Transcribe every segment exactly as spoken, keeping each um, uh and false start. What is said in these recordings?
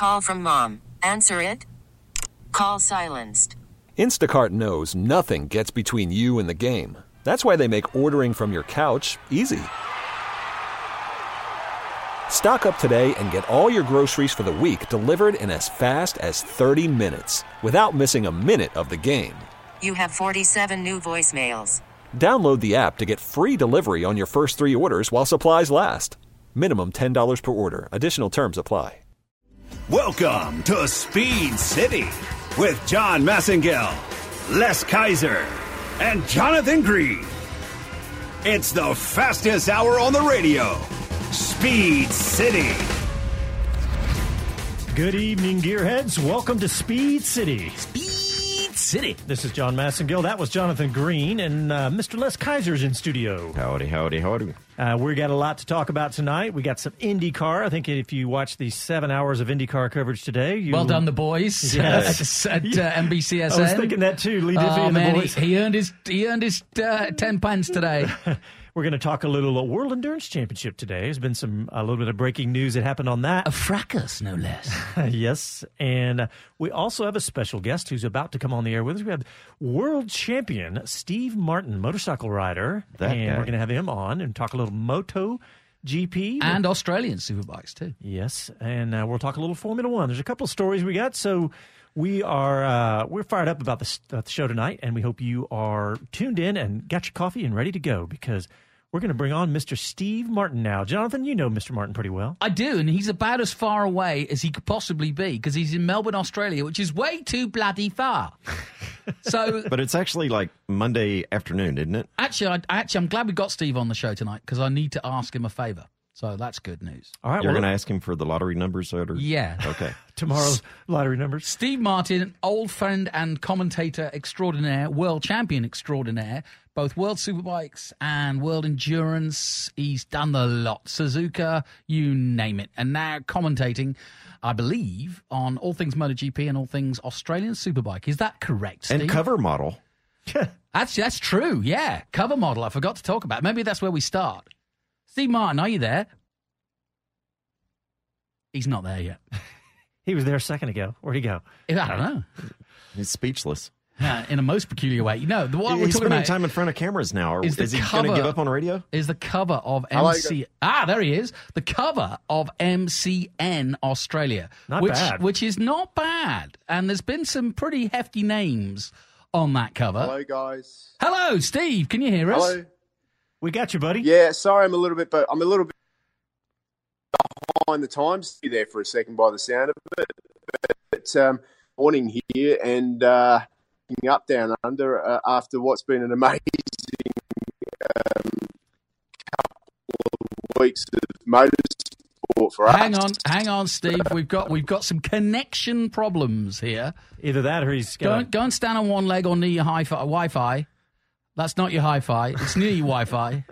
Call from mom. Answer it. Call silenced. Instacart knows nothing gets between you and the game. That's why they make ordering from your couch easy. Stock up today and get all your groceries for the week delivered in as fast as thirty minutes without missing a minute of the game. You have forty-seven new voicemails. Download the app to get free delivery on your first three orders while supplies last. Minimum ten dollars per order. Additional terms apply. Welcome to Speed City with John Massengill, Les Kaiser, and Jonathan Green. It's the fastest hour on the radio. Speed City. Good evening, gearheads. Welcome to Speed City. Speed City. This is John Massengill. That was Jonathan Green, and uh, Mister Les Kaiser's in studio. Howdy, howdy, howdy. Uh, we got a lot to talk about tonight. We got some IndyCar. I think if you watch the seven hours of IndyCar coverage today, you well done, the boys. Yes. at at uh, N B C S N. I was thinking that too. Lee Diffie oh, and man, the boys. He, he earned his he earned his uh, ten pence today. We're going to talk a little uh, World Endurance Championship today. There's been some a little bit of breaking news that happened on that. A fracas, no less. Yes, and uh, we also have a special guest who's about to come on the air with us. We have world champion Steve Martin, motorcycle rider, That and guy. we're going to have him on and talk a little Moto G P And Australian superbikes, too. Yes, and uh, we'll talk a little Formula One. There's a couple of stories we got, so we are uh, we're fired up about the, uh, the show tonight, and we hope you are tuned in and got your coffee and ready to go because we're going to bring on Mister Steve Martin now. Jonathan, you know Mister Martin pretty well. I do, and he's about as far away as he could possibly be because he's in Melbourne, Australia, which is way too bloody far. So, But it's actually like Monday afternoon, isn't it? actually, I, actually, I'm glad we got Steve on the show tonight because I need to ask him a favour. So that's good news. All right, You're well, going to ask him for the lottery numbers? Or... Yeah. Okay. tomorrow's lottery numbers. Steve Martin, old friend and commentator extraordinaire, world champion extraordinaire, both World Superbikes and World Endurance. He's done the lot. Suzuka, you name it. And now commentating, I believe, on all things MotoGP and all things Australian Superbike. Is that correct, Steve? And cover model. That's, that's true, yeah. Cover model, I forgot to talk about. Maybe that's where we start. Steve Martin, are you there? He's not there yet. He was there a second ago. Where'd he go? I don't know. He's speechless. Uh, in a most peculiar way. You know, the, what we're He's talking spending about time in front of cameras now. Or is is, the he going to cover- give up on radio? is the cover of Hello, M C. Ah, there he is. The cover of M C N Australia. Not which, bad. Which is not bad. And there's been some pretty hefty names on that cover. Hello, guys. Hello, Steve. Can you hear us? Hello. We got you, buddy. Yeah, sorry, I'm a little bit, but I'm a little bit behind the times there for a second by the sound of it. But um, morning here and uh, up down under uh, after what's been an amazing um, couple of weeks of motorsport for us. Hang on, hang on, Steve. We've got we've got some connection problems here. Either that or he's Go, got. and, go and stand on one leg or near your hi-fi, Wi-Fi. That's not your hi-fi. It's near your Wi-Fi.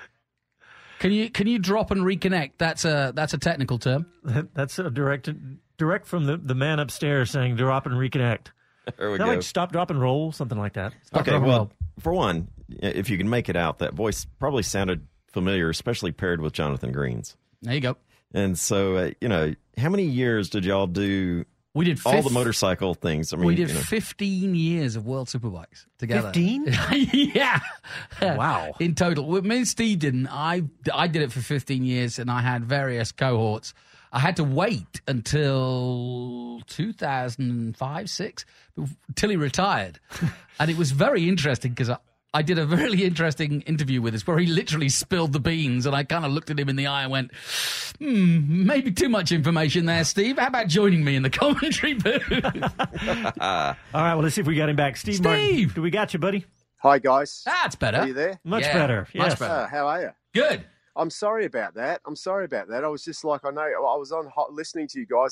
Can you can you drop and reconnect? That's a that's a technical term. That's a direct direct from the, the man upstairs saying drop and reconnect. There we Is that go. like stop, drop, and roll, something like that. Stop, Okay, drop, and well, roll. for one, if you can make it out, that voice probably sounded familiar, especially paired with Jonathan Green's. There you go. And so, uh, you know, how many years did y'all do We did all fif- the motorcycle things? I mean, we did you know, fifteen years of World Superbikes together. fifteen? Yeah. Wow. In total. Well, me and Steve didn't. I, I did it for fifteen years, and I had various cohorts. I had to wait until two thousand five, six, until he retired. And it was very interesting because I, I did a really interesting interview with us where he literally spilled the beans, and I kind of looked at him in the eye and went, hmm, maybe too much information there, Steve. How about joining me in the commentary booth? All right, well, let's see if we got him back. Steve, Steve! Martin, do we got you, buddy? Hi, guys. That's better. Are you there? Much Yeah, better. much Yes. better. Uh, how are you? Good. I'm sorry about that. I'm sorry about that. I was just like, I know, I was on hot listening to you guys.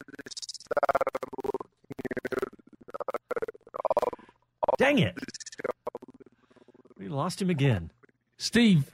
Dang it. We lost him again. Steve,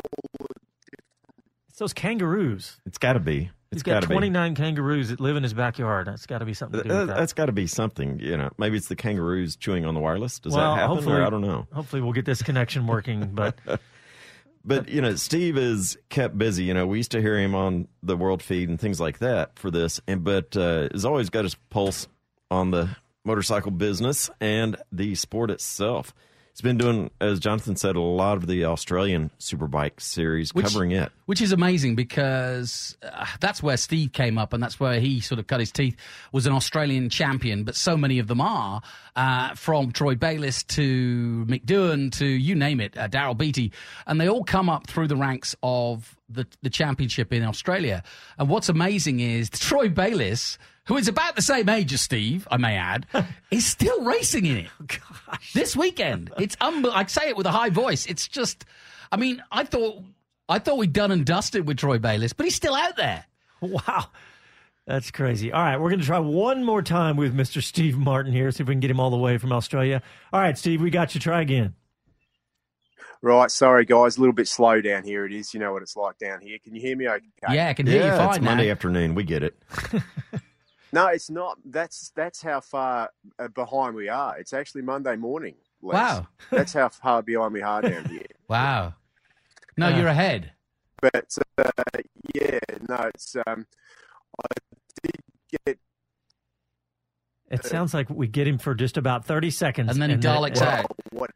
It's those kangaroos. it's got to be. He's It's got got to be. twenty-nine kangaroos that live in his backyard. That's got to be something to do Uh, with that. That's got to be something, you know. Maybe it's the kangaroos chewing on the wireless. Does Well, that happen? hopefully- Or I don't know. Hopefully we'll get this connection working. But But, you know, Steve is kept busy. You know, we used to hear him on the World Feed and things like that for this, and but uh, has always got his pulse on the motorcycle business and the sport itself. He's been doing, as Jonathan said, a lot of the Australian Superbike series, which, covering it. Which is amazing because uh, that's where Steve came up and that's where he sort of cut his teeth, was an Australian champion, but so many of them are, uh, from Troy Bayliss to Mick Doohan to you name it, uh, Daryl Beattie, and they all come up through the ranks of the, the championship in Australia. And what's amazing is Troy Bayliss, who is about the same age as Steve, I may add, is still racing in it. Oh, gosh. This weekend. It's unbelievable. I say it with a high voice. It's just, I mean, I thought I thought we'd done and dusted with Troy Bayliss, but he's still out there. Wow. That's crazy. All right, we're going to try one more time with Mister Steve Martin here, see if we can get him all the way from Australia. All right, Steve, we got you. Try again. Right, sorry guys, a little bit slow down here. It is, you know what it's like down here. Can you hear me okay? Yeah, I can hear yeah, you fine it's now. Monday afternoon. We get it. No, it's not. That's that's how far uh, behind we are. It's actually Monday morning. Les. Wow. That's how far behind we are down here. Wow. No, Uh, you're ahead. But uh, yeah, no, it's um, I did get. It sounds like we get him for just about thirty seconds. And then he Daleks then- out. Whatever.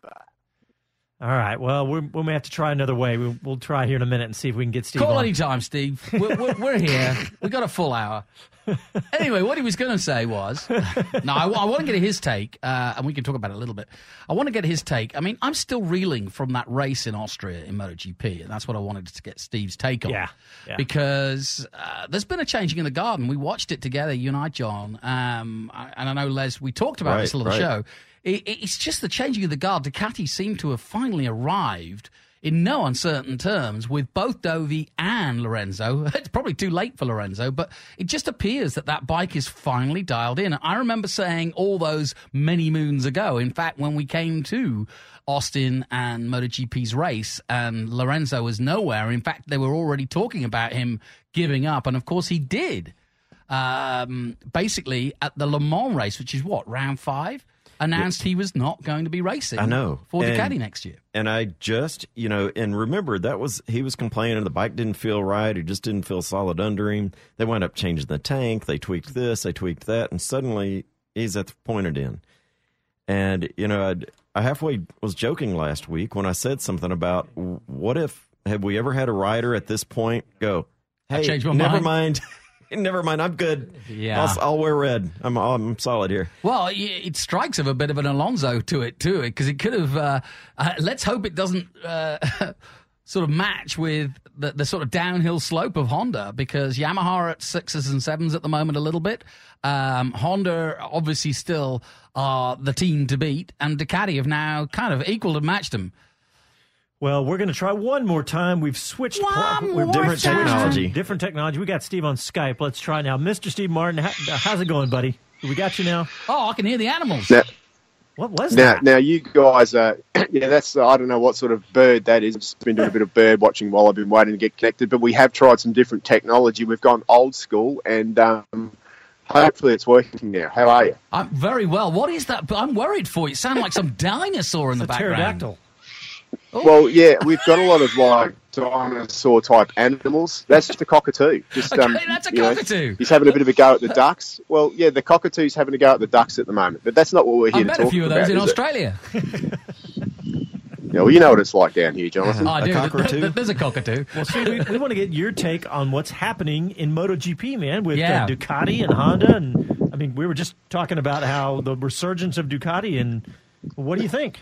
All right, well, we're, we may have to try another way. We'll, we'll try here in a minute and see if we can get Steve Call on. anytime, Steve. We're, we're, we're here. We've got a full hour. Anyway, what he was going to say was, no, I, I want to get his take, uh, and we can talk about it a little bit. I want to get his take. I mean, I'm still reeling from that race in Austria in MotoGP, and that's what I wanted to get Steve's take on. Yeah, yeah. Because uh, there's been a changing in the garden. We watched it together, you and I, John, um, and I know, Les, we talked about Right, this a little right. show. It, it's just the changing of the guard. Ducati seem to have finally arrived in no uncertain terms with both Dovi and Lorenzo. It's probably too late for Lorenzo, but it just appears that that bike is finally dialed in. I remember saying all those many moons ago, in fact, when we came to Austin and MotoGP's race, and Lorenzo was nowhere. In fact, they were already talking about him giving up, and of course he did. Um, basically, at the Le Mans race, which is what, round five? Announced he was not going to be racing I know. for And- Ducati next year. And I just, you know, and remember that was, he was complaining the bike didn't feel right. It just didn't feel solid under him. They wound up changing the tank. They tweaked this, they tweaked that. And suddenly he's at the pointed end. And, you know, I'd, I halfway was joking last week when I said something about what if, have we ever had a rider at this point go, I hey, changed my never mind." mind. Never mind. I'm good. Yeah. I'll, I'll wear red. I'm, I'm solid here. Well, it- it strikes of a bit of an Alonso to it, too, because it could have. Uh, uh, let's hope it doesn't uh, sort of match with the, the sort of downhill slope of Honda, because Yamaha are at sixes and sevens at the moment a little bit. Um, Honda obviously still are the team to beat, and Ducati have now kind of equaled and matched them. Well, we're going to try one more time. We've switched. One we're more different time. technology. Different technology. We got Steve on Skype. Let's try now. Mister Steve Martin, how, how's it going, buddy? We got you now. Oh, I can hear the animals. Now, What was now, that? now you guys are, yeah, that's, uh, I don't know what sort of bird that is. I've just been doing a bit of bird watching while I've been waiting to get connected, but we have tried some different technology. We've gone old school, and um, hopefully it's working now. How are you? I'm very well. What is that? I'm worried for you. You sound like some dinosaur in the a background. pterodactyl. Well, yeah, we've got a lot of like dinosaur type animals. That's just a cockatoo. Just Okay, um, that's a you know, cockatoo. he's having a bit of a go at the ducks. Well, yeah, the cockatoo's having a go at the ducks at the moment, but that's not what we're here I to bet talk a few of about. those in is it? Australia. Yeah, well, you know what it's like down here, Jonathan. Oh, I A do. cockatoo? There's a cockatoo. Well, Steve, we, we want to get your take on what's happening in MotoGP, man, with Yeah. uh, Ducati and Honda. And I mean, we were just talking about how the resurgence of Ducati, and what do you think?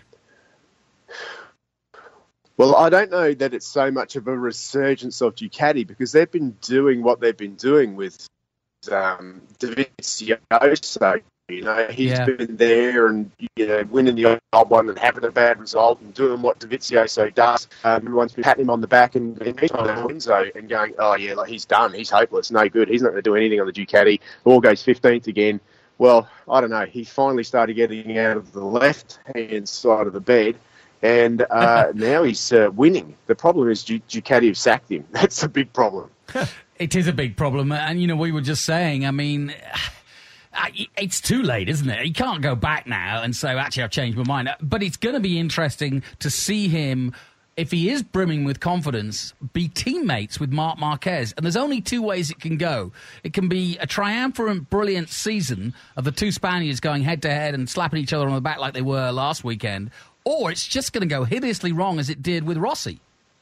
Well, I don't know that it's so much of a resurgence of Ducati, because they've been doing what they've been doing with um, Dovizioso. You know, he's Yeah. been there and, you know, winning the old one and having a bad result and doing what Dovizioso does. Um, everyone's been patting him on the back and, and he's on Lorenzo and going, oh, yeah, like he's done. He's hopeless. No good. He's not going to do anything on the Ducati. All goes fifteenth again. Well, I don't know. He finally started getting out of the left-hand side of the bed. And uh, now he's uh, winning. The problem is Du- Ducati have sacked him. That's the big problem. It is a big problem. And, you know, we were just saying, I mean, it's too late, isn't it? He can't go back now and say, actually, I've changed my mind. But it's going to be interesting to see him if he is brimming with confidence, be teammates with Marc Marquez. And there's only two ways it can go. It can be a triumphant, brilliant season of the two Spaniards going head-to-head and slapping each other on the back like they were last weekend, or it's just going to go hideously wrong as it did with Rossi.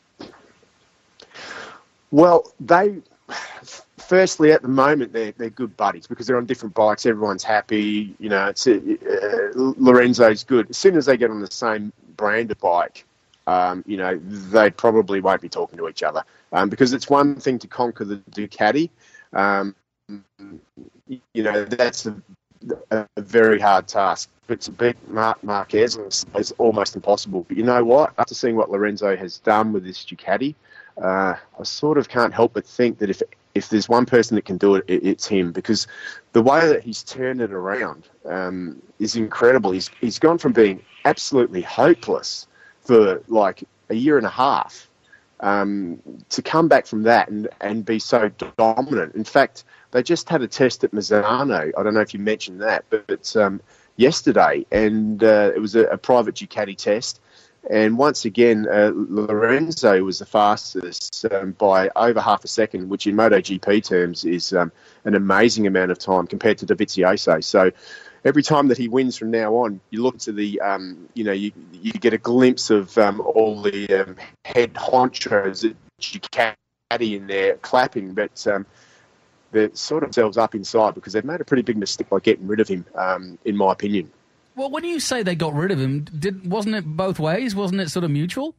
Well, they... Firstly, at the moment, they're, they're good buddies because they're on different bikes. Everyone's happy. You know, it's, uh, Lorenzo's good. As soon as they get on the same brand of bike, um, you know, they probably won't be talking to each other um, because it's one thing to conquer the Ducati. Um, you know, that's a, a very hard task. But to beat Marc Marquez is, is almost impossible. But you know what? After seeing what Lorenzo has done with this Ducati, uh, I sort of can't help but think that if if there's one person that can do it, it, it's him, because the way that he's turned it around um, is incredible. He's he's gone from being absolutely hopeless for like a year and a half um, to come back from that and, and be so dominant. In fact, they just had a test at Misano. I don't know if you mentioned that, but it's um, yesterday, and uh, it was a, a private Ducati test. And once again, uh, Lorenzo was the fastest um, by over half a second, which in MotoGP terms is um, an amazing amount of time compared to Dovizioso. So every time that he wins from now on, you look to the, um, you know, you you get a glimpse of um, all the um, head honchos at Ducati in there clapping, but um, they're sort of themselves up inside because they've made a pretty big mistake by getting rid of him, um, in my opinion. Well, when you say they got rid of him, did wasn't it both ways? Wasn't it sort of mutual?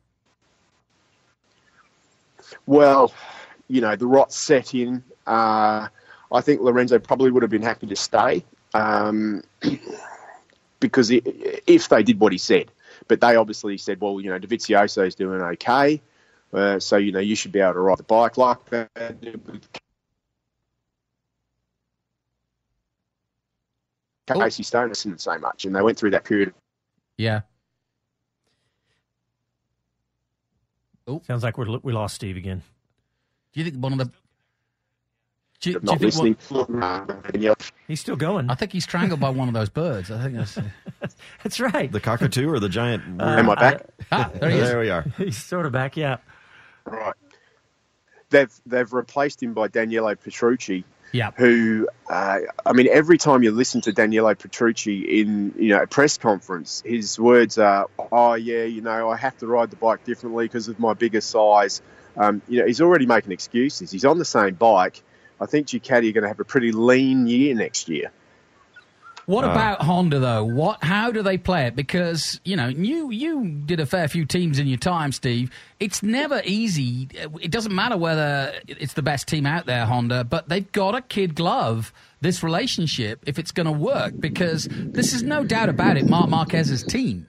Well, you know, the rot set in. Uh, I think Lorenzo probably would have been happy to stay um, because it, if they did what he said. But they obviously said, well, you know, Dovizioso's doing okay, uh, so, you know, you should be able to ride the bike like that. Casey Stoner didn't say much, and they went through that period. Yeah. Oh, sounds like we're, we lost Steve again. Do you think one of the? Do you, do Not you think listening. One... He's still going. I think he's strangled by one of those birds. I think that's. That's right. The cockatoo or the giant? Uh, Am I back? ah, there he is. There we are. He's sort of back. Yeah. Right. They've they've replaced him by Daniele Petrucci. Yeah. Who, uh, I mean, every time you listen to Daniele Petrucci in, you know, a press conference, his words are, oh, yeah, you know, I have to ride the bike differently because of my bigger size. Um, you know, he's already making excuses. He's on the same bike. I think Ducati are going to have a pretty lean year next year. What Uh, about Honda, though? What? How do they play it? Because, you know, you you did a fair few teams in your time, Steve. It's never easy. It doesn't matter whether it's the best team out there, Honda, but they've got to kid glove this relationship if it's going to work, because this is no doubt about it, Marc Marquez's team.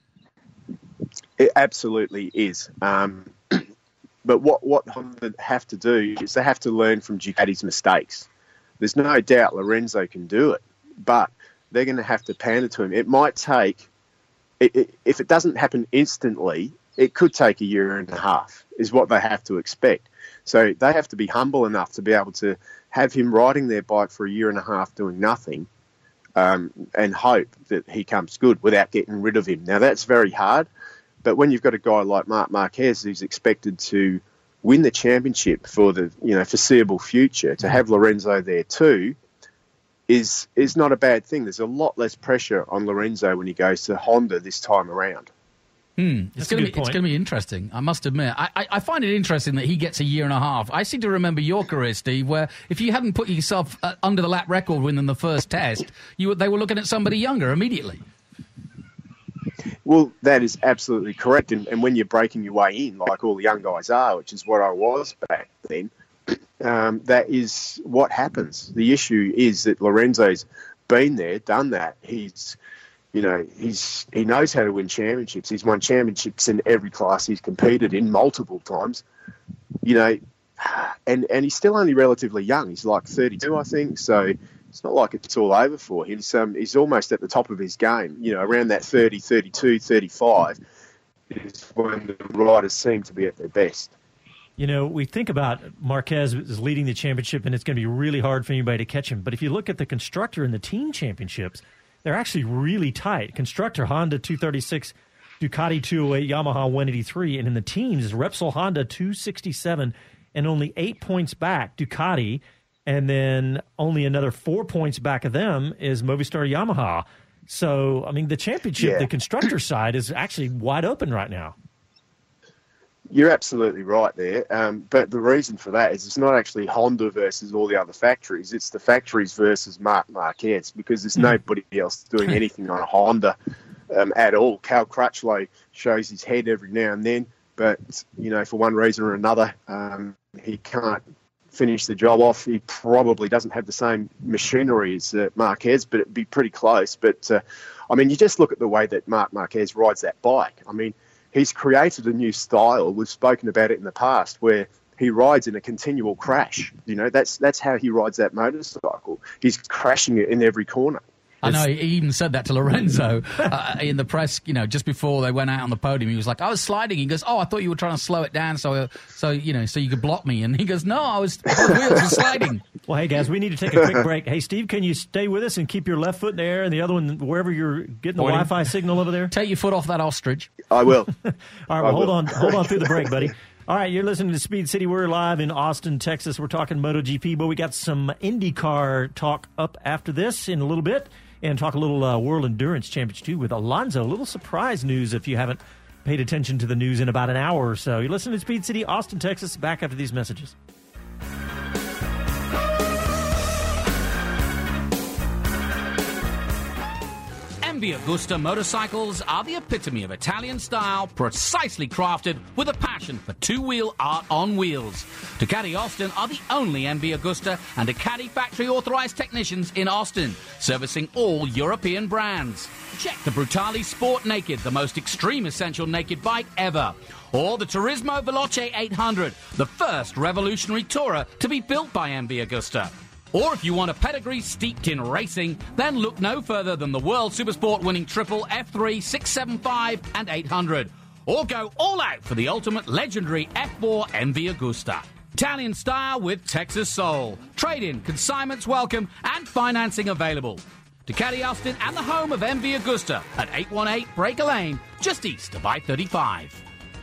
It absolutely is. Um, but what, what Honda have to do is they have to learn from Ducati's mistakes. There's no doubt Lorenzo can do it, but they're going to have to pander to him. It might take, it, it, if it doesn't happen instantly, it could take a year and a half, is what they have to expect. So they have to be humble enough to be able to have him riding their bike for a year and a half doing nothing um, and hope that he comes good without getting rid of him. Now, that's very hard, but when you've got a guy like Marc Marquez who's expected to win the championship for the you know foreseeable future, to have Lorenzo there too, is is not a bad thing. There's a lot less pressure on Lorenzo when he goes to Honda this time around. Hmm. It's going to be it's going to be interesting. I must admit, I, I I find it interesting that he gets a year and a half. I seem to remember your career, Steve, where if you hadn't put yourself uh, under the lap record win in the first test, you were, they were looking at somebody younger immediately. Well, that is absolutely correct. And, and when you're breaking your way in, like all the young guys are, which is what I was back then, um, that is what happens. The issue is that Lorenzo's been there, done that. He's, you know, he's he knows how to win championships. He's won championships in every class he's competed in multiple times. You know, and and he's still only relatively young. He's like thirty-two, I think. So it's not like it's all over for him. He's, um, he's almost at the top of his game. You know, around that thirty, thirty-two, thirty-five is when the riders seem to be at their best. You know, we think about Marquez is leading the championship, and it's going to be really hard for anybody to catch him. But if you look at the constructor and the team championships, they're actually really tight. Constructor, Honda two thirty-six, Ducati two oh eight, Yamaha one eighty-three. And in the teams, Repsol Honda two sixty-seven and only eight points back, Ducati. And then only another four points back of them is Movistar Yamaha. So, I mean, the championship, Yeah. the constructor side, is actually wide open right now. You're absolutely right there. Um, but the reason for that is it's not actually Honda versus all the other factories. It's the factories versus Marc Marquez, because there's nobody else doing anything on a Honda um, at all. Cal Crutchlow shows his head every now and then, but, you know, for one reason or another, um, he can't finish the job off. He probably doesn't have the same machinery as uh, Marquez, but it'd be pretty close. But, uh, I mean, you just look at the way that Marc Marquez rides that bike. I mean, he's created a new style. We've spoken about it in the past, where he rides in a continual crash. You know, that's that's how he rides that motorcycle. He's crashing it in every corner. I know, he even said that to Lorenzo uh, in the press, you know, just before they went out on the podium. He was like, I was sliding. He goes, oh, I thought you were trying to slow it down so, so you know, so you could block me. And he goes, no, I was, the wheels were sliding. Well, hey, guys, we need to take a quick break. Hey, Steve, can you stay with us and keep your left foot in the air and the other one wherever you're getting the Pointing. Wi-Fi signal over there? Take your foot off that ostrich. I will. All right, well, I hold will. on, hold on through the break, buddy. All right, you're listening to Speed City. We're live in Austin, Texas. We're talking MotoGP, but we got some IndyCar talk up after this in a little bit, and talk a little uh, World Endurance Championship too with Alonso. A little surprise news if you haven't paid attention to the news in about an hour or so. You're listening to Speed City, Austin, Texas. Back after these messages. M V Agusta motorcycles are the epitome of Italian style, precisely crafted with a passion for two-wheel art on wheels. Ducati Austin are the only M V Agusta and Ducati factory-authorized technicians in Austin, servicing all European brands. Check the Brutale Sport Naked, the most extreme essential naked bike ever. Or the Turismo Veloce eight hundred, the first revolutionary tourer to be built by M V Agusta. Or if you want a pedigree steeped in racing, then look no further than the World Supersport winning triple F three, six seventy-five and eight hundred. Or go all out for the ultimate legendary F four M V Agusta. Italian style with Texas soul. Trade-in, consignments welcome, and financing available. Ducati Austin and the home of M V Agusta at eight one eight Breaker Lane, just east of I thirty-five.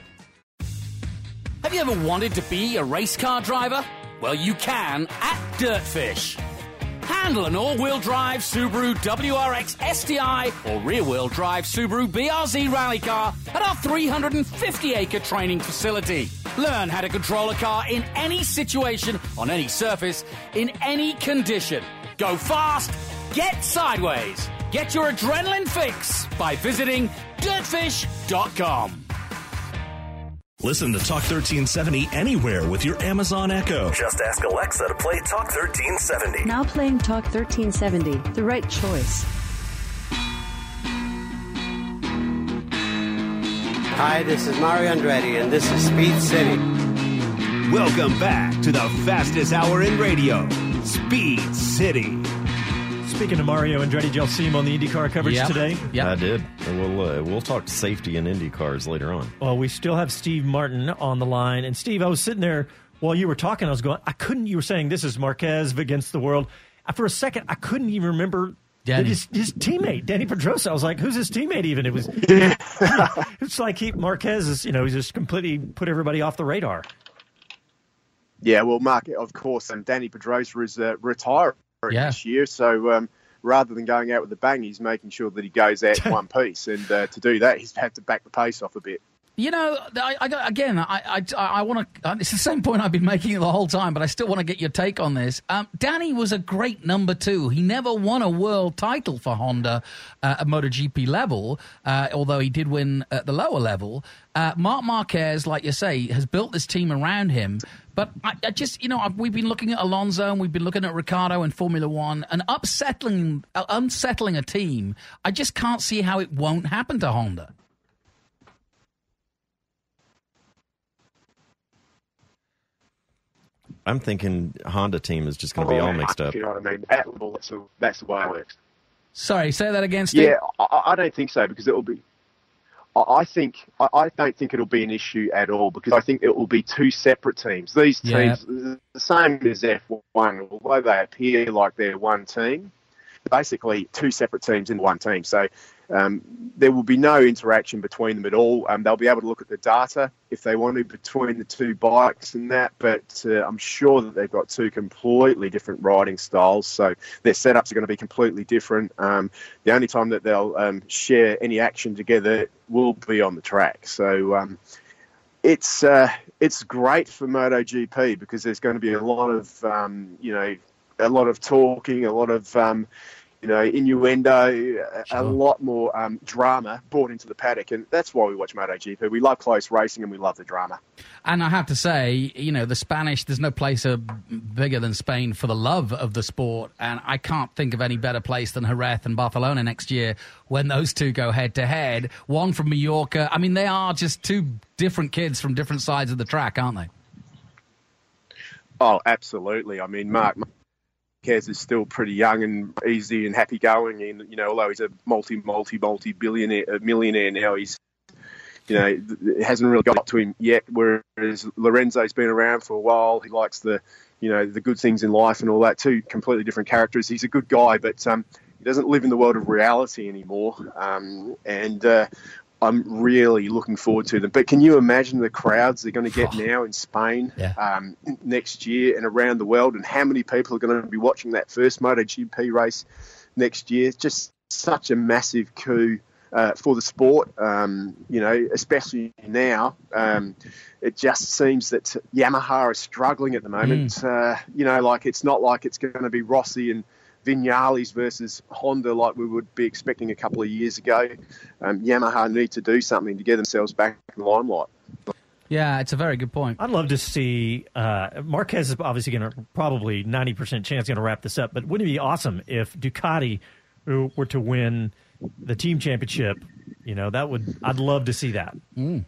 Have you ever wanted to be a race car driver? Well, you can at Dirtfish. Handle an all-wheel drive Subaru W R X S T I or rear-wheel drive Subaru B R Z rally car at our three hundred fifty acre training facility. Learn how to control a car in any situation, on any surface, in any condition. Go fast, get sideways. Get your adrenaline fix by visiting dirtfish dot com. Listen to Talk thirteen seventy anywhere with your Amazon Echo. Just ask Alexa to play Talk thirteen seventy. Now playing Talk thirteen seventy, the right choice. Hi, this is Mario Andretti, and this is Speed City. Welcome back to the fastest hour in radio, Speed City. Speaking of Mario Andretti, did y'all see him on the IndyCar coverage Yep. today? Yep. I did. And we'll uh, we'll talk safety in Indy cars later on. Well, we still have Steve Martin on the line. And Steve, I was sitting there while you were talking. I was going, I couldn't, you were saying this is Marquez against the world. For a second, I couldn't even remember that his, his teammate, Danny Pedrosa. I was like, who's his teammate even? It was, it's like he, Marquez is, you know, he's just completely put everybody off the radar. Yeah, well, Mark, of course, and Danny Pedrosa is uh, retiring Yeah. this year, so um, rather than going out with a bang, he's making sure that he goes out in one piece, and uh, to do that, he's had to back the pace off a bit. You know, I, I, again, I, I, I want to. It's the same point I've been making the whole time, but I still want to get your take on this. Um, Danny was a great number two. He never won a world title for Honda uh, at MotoGP level, uh, although he did win at the lower level. Uh, Marc Marquez, like you say, has built this team around him. But I, I just, you know, I've, we've been looking at Alonso and we've been looking at Ricciardo in Formula One, and upsettling, uh, unsettling a team. I just can't see how it won't happen to Honda. I'm thinking Honda team is just going to be all mixed up. You know what I mean? At level, that's the, that's the way it works. Sorry, say that again, Steve. Yeah, I, I don't think so, because it will be. I I think I I don't think it'll be an issue at all, because I think it will be two separate teams. These Yeah. teams, the same as F one, although they appear like they're one team, basically two separate teams in one team. So Um, there will be no interaction between them at all. Um, they'll be able to look at the data if they want to between the two bikes and that, but uh, I'm sure that they've got two completely different riding styles, so their setups are going to be completely different. Um, the only time that they'll um, share any action together will be on the track. So um, it's uh, it's great for MotoGP because there's going to be a lot of um, you know a lot of talking, a lot of um, you know, innuendo, sure. a lot more um, drama brought into the paddock. And that's why we watch MotoGP. We love close racing and we love the drama. And I have to say, you know, the Spanish, there's no place uh, bigger than Spain for the love of the sport. And I can't think of any better place than Jerez and Barcelona next year when those two go head-to-head. One from Mallorca. I mean, they are just two different kids from different sides of the track, aren't they? Oh, absolutely. I mean, Marc Marquez is still pretty young and easy and happy-going, and you know, although he's a multi, multi, multi-billionaire, a millionaire now, he's you know, it hasn't really got up to him yet. Whereas Lorenzo's been around for a while. He likes the, you know, the good things in life and all that. Two completely different characters. He's a good guy, but um, he doesn't live in the world of reality anymore. Um, and uh, I'm really looking forward to them. But can you imagine the crowds they're going to get oh. now in Spain yeah. um, next year and around the world, and how many people are going to be watching that first MotoGP race next year? It's just such a massive coup uh, for the sport, um, you know, especially now. Um, it just seems that Yamaha is struggling at the moment. Mm. Uh, you know, like it's not like it's going to be Rossi and Vinales versus Honda like we would be expecting a couple of years ago. Um, Yamaha need to do something to get themselves back in the limelight. Yeah, it's a very good point. I'd love to see uh, Marquez is obviously going to probably ninety percent chance going to wrap this up, but wouldn't it be awesome if Ducati were to win the team championship? You know, that would I'd love to see that. Mm.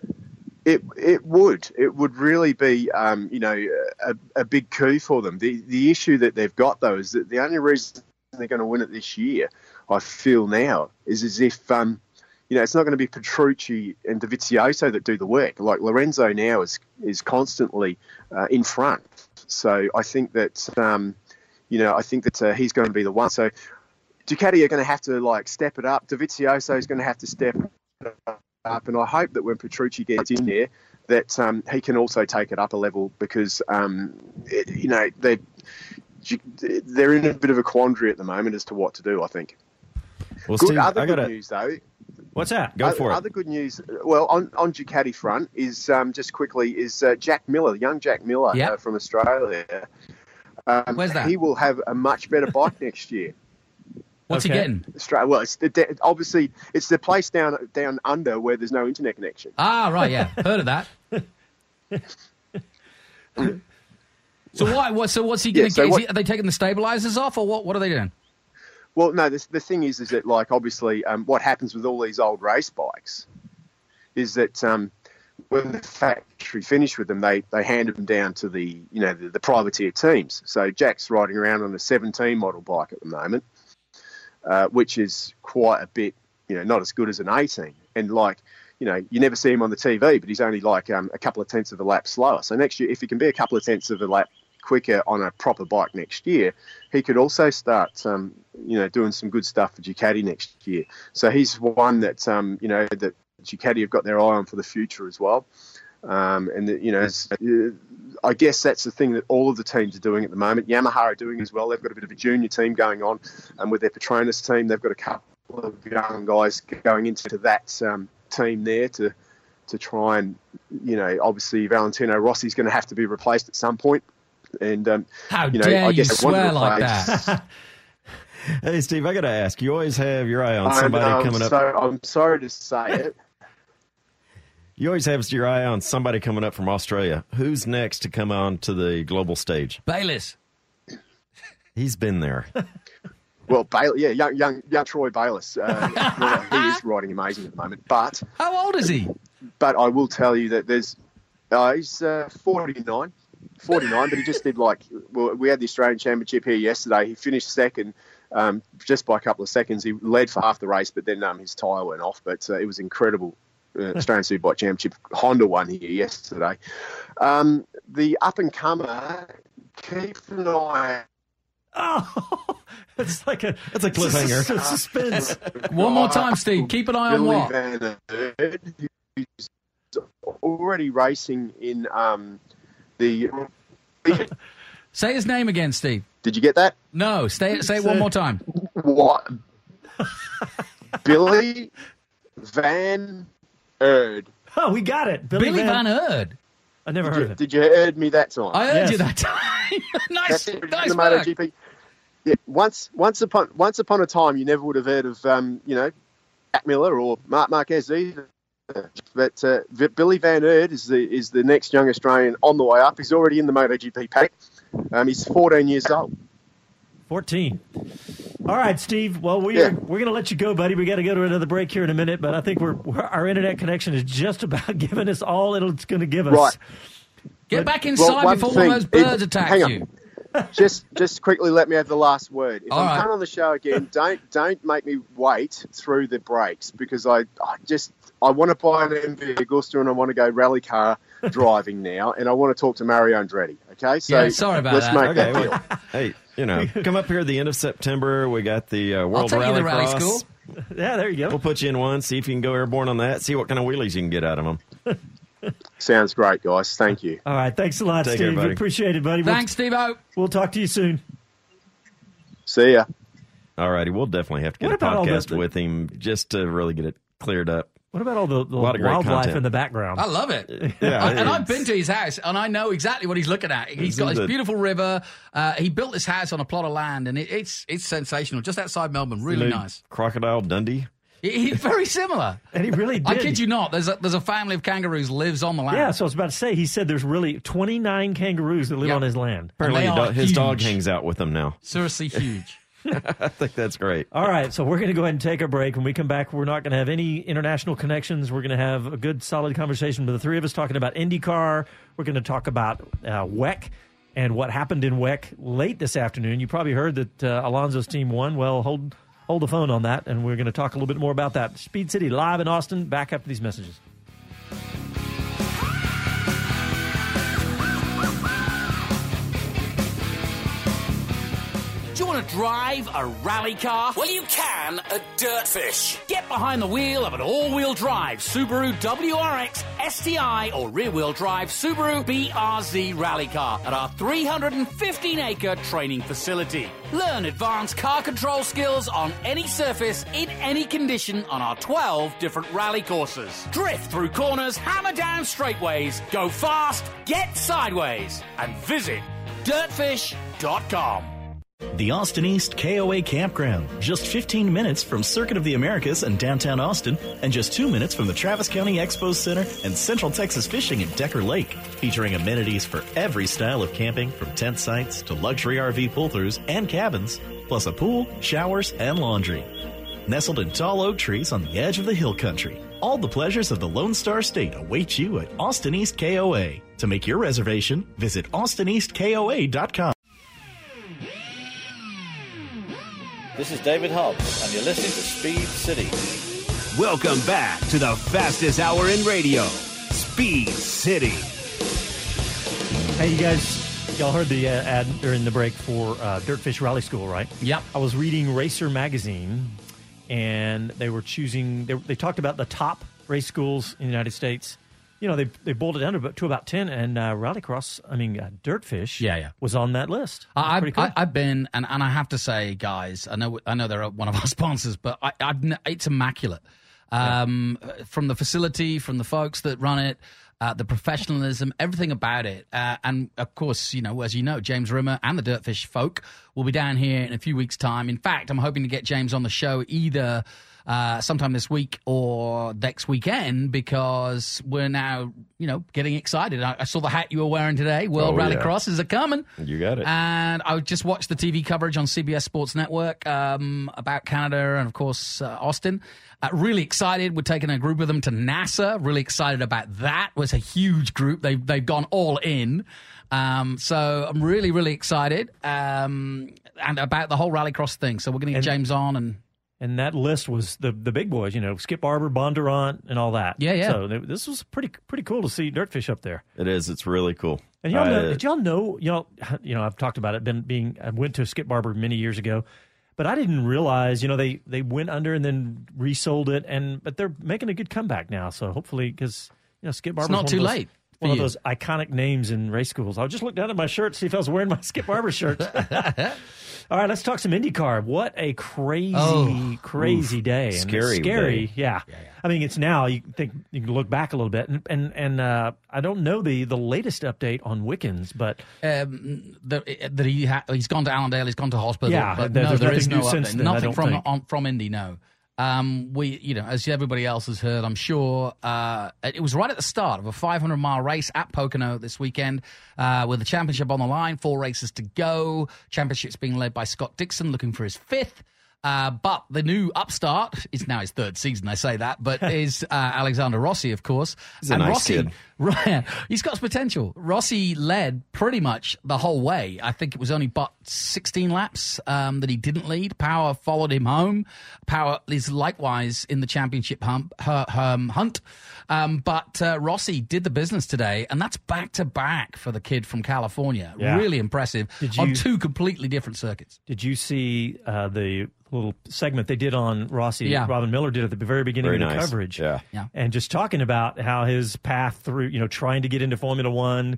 It it would it would really be um, you know a, a big coup for them. The the issue that they've got though is that the only reason they're going to win it this year, I feel now, is as if um, you know it's not going to be Petrucci and Dovizioso that do the work. Like Lorenzo now is is constantly uh, in front. So I think that um, you know I think that uh, he's going to be the one. So Ducati are going to have to like step it up. Dovizioso is going to have to step it up. Up, and I hope that when Petrucci gets in there, that um, he can also take it up a level because um, it, you know they they're in a bit of a quandary at the moment as to what to do. I think. Well, good, Steve, other I good gotta... news though. What's that? Go other, for it. Other good news. Well, on on Ducati front is um, just quickly is uh, Jack Miller, young Jack Miller yep. uh, from Australia. Um, Where's that? He will have a much better bike next year. What's Okay. he getting? Australia. Well, it's the, obviously it's the place down down under where there's no internet connection. Ah, right, yeah. Heard of that. so why? What? So what's he going to Yeah, so get? Is what- he, are they taking the stabilizers off, or what? What are they doing? Well, no. The, the thing is, is that like obviously, um, what happens with all these old race bikes is that um, when the factory finished with them, they they handed them down to the you know the, the privateer teams. So Jack's riding around on a seventeen model bike at the moment. Uh, which is quite a bit, you know, not as good as an eighteen. And like, you know, you never see him on the T V, but he's only like um, a couple of tenths of a lap slower. So next year, if he can be a couple of tenths of a lap quicker on a proper bike next year, he could also start, um, you know, doing some good stuff for Ducati next year. So he's one that, um, you know, that Ducati have got their eye on for the future as well. Um, and, the, you know, uh, I guess that's the thing that all of the teams are doing at the moment. Yamaha are doing as well. They've got a bit of a junior team going on. And with their Petronas team, they've got a couple of young guys going into that um, team there to to try and, you know, obviously Valentino Rossi's going to have to be replaced at some point. And, um, How you know, dare I guess you swear like that? Hey, Steve, I got to ask. You always have your eye on somebody I'm, coming um, up. So, I'm sorry to say it. You always have your eye on somebody coming up from Australia. Who's next to come on to the global stage? Bayliss. He's been there. Well, Bail- yeah, young, young, young Troy Bayliss. Uh, he is riding amazing at the moment. But How old is he? But I will tell you that there's uh, he's uh, forty-nine, forty-nine. But he just did like well, we had the Australian Championship here yesterday. He finished second. Um, just by a couple of seconds. He led for half the race, but then um, his tyre went off. But uh, it was incredible. Uh, Australian Superbike Championship. Honda won here yesterday. Um, the up-and-comer, keep an eye Oh, It's like a That's a cliffhanger. It's a suspense. One more time, Steve. Keep an eye on Billy what? Van Aert, who's already racing in um, the. Say his name again, Steve. Did you get that? No, say, say it one more time. What? Billy Van Aert. Oh, we got it. Billy, Billy Van, Van Aert. I never did heard you, of it. Did you heard me that time? I heard yes. you that time. nice, That's nice the work. MotoGP. Yeah, once, once upon, once upon a time, you never would have heard of, um, you know, Jack Miller or Marc Marquez either. But uh, Billy Van Aert is the is the next young Australian on the way up. He's already in the MotoGP paddock. Um, he's fourteen years old. fourteen. All right, Steve. Well, we Yeah. are, we're going to let you go, buddy. We got to go to another break here in a minute, but I think we're, we're our internet connection is just about giving us all it's going to give us. Right. Get But- back inside Well, before thing, one of those birds if- attack hang on. you. just just quickly let me have the last word. If All I'm right. coming on the show again, don't don't make me wait through the breaks because I, I just I want to buy an M V Agusta and I want to go rally car driving now and I want to talk to Mario Andretti. Okay, so Yeah, sorry about let's that. make Okay, that deal. well, hey, you know, come up here at the end of September. We got the uh, World take you to Rally rally Cross. school. Yeah, there you go. We'll put you in one, see if you can go airborne on that, see what kind of wheelies you can get out of them. Sounds great, guys. Thank you. All right. Thanks a lot, Take Steve. care, buddy. We appreciate it, buddy. We'll- Thanks, Steve-O. We'll talk to you soon. See ya. All righty, we'll definitely have to get What a about all podcast the- with him just to really get it cleared up. What about all the, the lot of great wildlife content. in the background? I love it. Yeah, I- and it I've is. been to his house, and I know exactly what he's looking at. He's Isn't got this it- beautiful river. Uh, he built this house on a plot of land, and it, it's it's sensational. Just outside Melbourne, really You know, nice. Crocodile Dundee. He, he's very similar. And he really did. I kid you not. There's a, there's a family of kangaroos lives on the land. Yeah, so I was about to say, he said there's really twenty-nine kangaroos that live Yep. on his land. Apparently, they he do- are his dog huge. hangs out with him now. Seriously huge. I think that's great. All right, so we're going to go ahead and take a break. When we come back, we're not going to have any international connections. We're going to have a good, solid conversation with the three of us talking about IndyCar. We're going to talk about uh, W E C and what happened in W E C late this afternoon. You probably heard that uh, Alonso's team won. Well, hold hold the phone on that, and we're going to talk a little bit more about that. Speed City live in Austin. Back after these messages. Do you want to drive a rally car? Well, you can at Dirtfish. Get behind the wheel of an all-wheel drive Subaru W R X, S T I, or rear-wheel drive Subaru B R Z rally car at our three hundred fifteen acre training facility. Learn advanced car control skills on any surface, in any condition on our twelve different rally courses. Drift through corners, hammer down straightaways, go fast, get sideways, and visit dirtfish dot com. The Austin East K O A Campground, just fifteen minutes from Circuit of the Americas and downtown Austin, and just two minutes from the Travis County Expo Center and Central Texas Fishing at Decker Lake, featuring amenities for every style of camping, from tent sites to luxury R V pull-throughs and cabins, plus a pool, showers, and laundry. Nestled in tall oak trees on the edge of the hill country, all the pleasures of the Lone Star State await you at Austin East K O A. To make your reservation, visit austin east k o a dot com. This is David Hobbs, and you're listening to Speed City. Welcome back to the fastest hour in radio, Speed City. Hey, you guys, y'all heard the uh, ad during the break for uh, Dirtfish Rally School, right? Yep. I was reading Racer Magazine, and they were choosing, they, they talked about the top race schools in the United States. You know, they they boiled it down to about, to about ten, and uh, Rallycross, I mean, uh, Dirtfish Yeah, yeah. was on that list. That's I, pretty cool. I, I've been, and, and I have to say, guys, I know I know they're one of our sponsors, but I, I've, n- it's immaculate. Um, From the facility, from the folks that run it, uh, the professionalism, everything about it. Uh, and, of course, you know, as you know, James Rimmer and the Dirtfish folk will be down here in a few weeks' time. In fact, I'm hoping to get James on the show either uh, sometime this week or next weekend, because we're now, you know, getting excited. I, I saw the hat you were wearing today. World Oh, yeah. Rallycross is a coming. You got it. And I just watched the T V coverage on C B S Sports Network um, about Canada and, of course, uh, Austin. Uh, really excited. We're taking a group of them to NASA. Really excited about that. It was a huge group. They've, they've gone all in. Um, so I'm really, really excited um, and about the whole Rallycross thing. So we're going to get And- James on. and And that list was the the big boys, you know, Skip Barber, Bondurant, and all that. Yeah, yeah. So they, this was pretty pretty cool to see Dirtfish up there. It is. It's really cool. And y'all know, Uh, did y'all know, y'all, you know, I've talked about it, been being, I went to Skip Barber many years ago, But I didn't realize, you know, they, they went under and then resold it, and but they're making a good comeback now. So hopefully, because you know, Skip Barber's it's not one too of those, late. One of you. those iconic names in race schools. I'll just look down at my shirt, see if I was wearing my Skip Barber shirt. All right, let's talk some IndyCar. What a crazy, oh, crazy oof, day. And scary, scary. day. Yeah. Yeah, yeah. I mean, it's now. You think you can look back a little bit, and and, and uh, I don't know the, the latest update on Wickens, but um, the, that he ha- he's gone to Allendale, he's gone to hospital. Yeah, but there- no, there's there nothing is no new since update. then, I Nothing don't from think. on, from Indy. No. Um, we, you know, as everybody else has heard, I'm sure, uh, it was right at the start of a five hundred mile race at Pocono this weekend, uh, with the championship on the line, four races to go. Championship's being led by Scott Dixon, looking for his fifth. Uh, but the new upstart is now his third season, I say that, but is uh, Alexander Rossi, of course. He's a and nice Rossi, kid. Right, he's got potential. Rossi led pretty much the whole way. I think it was only but sixteen laps um, that he didn't lead. Power followed him home. Power is likewise in the championship hump, her, um, hunt. Um, but uh, Rossi did the business today, and that's back-to-back for the kid from California. Yeah. Really impressive Did you- on two completely different circuits. did you see uh, the little segment they did on Rossi? Yeah. Robin Miller did at the very beginning Very of the nice. coverage. Yeah. Yeah. And just talking about how his path through, you know, trying to get into Formula One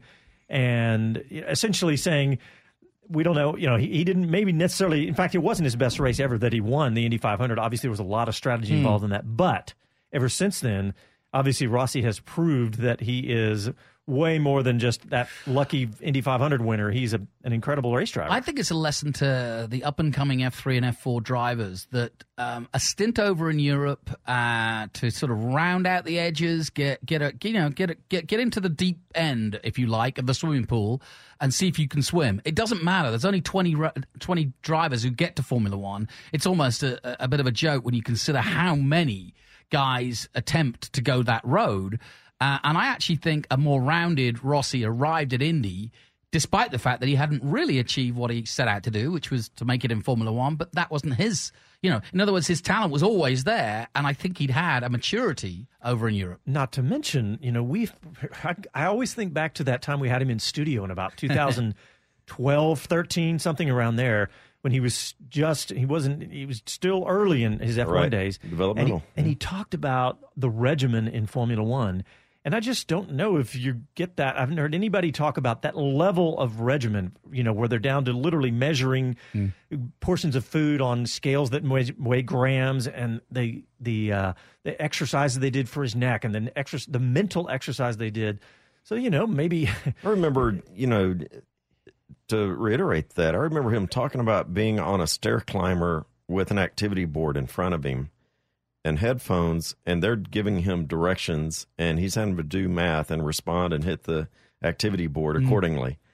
and essentially saying, we don't know, you know, he, he didn't maybe necessarily, in fact, it wasn't his best race ever that he won, the Indy five hundred. Obviously, there was a lot of strategy involved in that. But ever since then, obviously, Rossi has proved that he is way more than just that lucky Indy five hundred winner. He's a, an incredible race driver. I think it's a lesson to the up-and-coming F three and F four drivers that um, a stint over in Europe uh, to sort of round out the edges, get get a you know get a, get get into the deep end, if you like, of the swimming pool, and see if you can swim. It doesn't matter. There's only twenty, twenty drivers who get to Formula One. It's almost a, a bit of a joke when you consider how many guys attempt to go that road. Uh, and I actually think a more rounded Rossi arrived at Indy, despite the fact that he hadn't really achieved what he set out to do, which was to make it in Formula One. But that wasn't his, you know, in other words, his talent was always there. And I think he'd had a maturity over in Europe. Not to mention, you know, we've, I, I always think back to that time we had him in studio in about two thousand twelve, thirteen, something around there, when he was just, he wasn't, he was still early in his F one Right. days. Developmental. And he, and he talked about the regimen in Formula One. And I just don't know if you get that. I haven't heard anybody talk about that level of regimen, you know, where they're down to literally measuring mm. portions of food on scales that weigh, weigh grams, and they, the uh, the exercises they did for his neck, and then exercise, the mental exercise they did. So, you know, maybe. I remember, you know, to reiterate that, I remember him talking about being on a stair climber with an activity board in front of him and headphones, and they're giving him directions, and he's having to do math and respond and hit the activity board accordingly. Mm.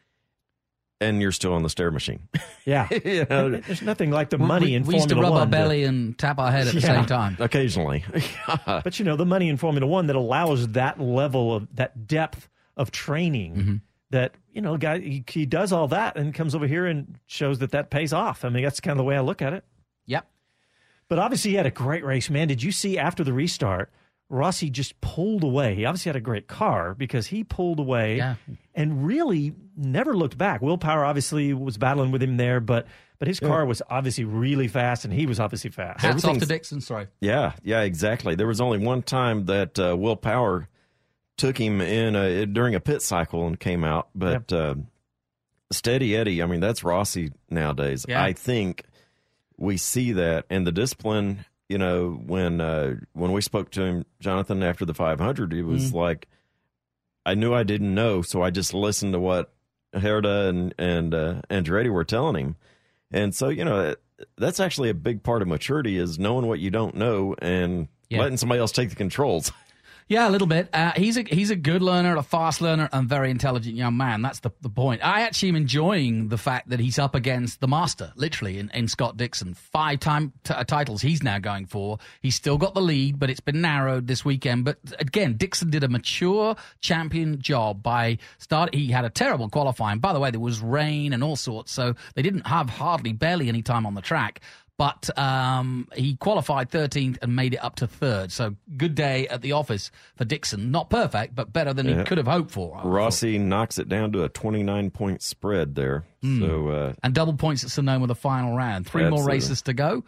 And you're still on the stair machine. Yeah. You know, there's nothing like the money we, in we Formula used to rub One our belly and tap our head at the Yeah. same time. Occasionally. But, you know, the money in Formula One that allows that level of, that depth of training Mm-hmm. that, you know, guy he, he does all that and comes over here and shows that that pays off. I mean, that's kind of the way I look at it. Yep. But obviously, he had a great race, man. Did you see after the restart, Rossi just pulled away? He obviously had a great car because he pulled away Yeah. and really never looked back. Will Power obviously was battling with him there, but but his car was obviously really fast, and he was obviously fast. Hats off to Dixon, sorry. Yeah, yeah, exactly. There was only one time that uh, Will Power took him in a, during a pit cycle and came out, but yep. uh, Steady Eddie, I mean, that's Rossi nowadays. Yeah. I think we see that, and the discipline, you know, when uh, when we spoke to him, Jonathan, after the five hundred, it was mm. like, I knew I didn't know, so I just listened to what Herda and, and uh, Andretti were telling him. And so, you know, that's actually a big part of maturity is knowing what you don't know and yeah. letting somebody else take the controls. Yeah, a little bit. Uh, he's a he's a good learner, a fast learner, and very intelligent young man. That's the, the point. I actually am enjoying the fact that he's up against the master, literally, in, in Scott Dixon. Five-time t- titles he's now going for. He's still got the lead, but it's been narrowed this weekend. But again, Dixon did a mature champion job by start. He had a terrible qualifying. By the way, there was rain and all sorts, so they didn't have hardly, barely any time on the track. But um, he qualified thirteenth and made it up to third. So good day at the office for Dixon. Not perfect, but better than Yeah. he could have hoped for. Rossi knocks it down to a twenty-nine point spread there. Mm. So uh, and double points at Sonoma the final round. Three Absolutely. more races to go,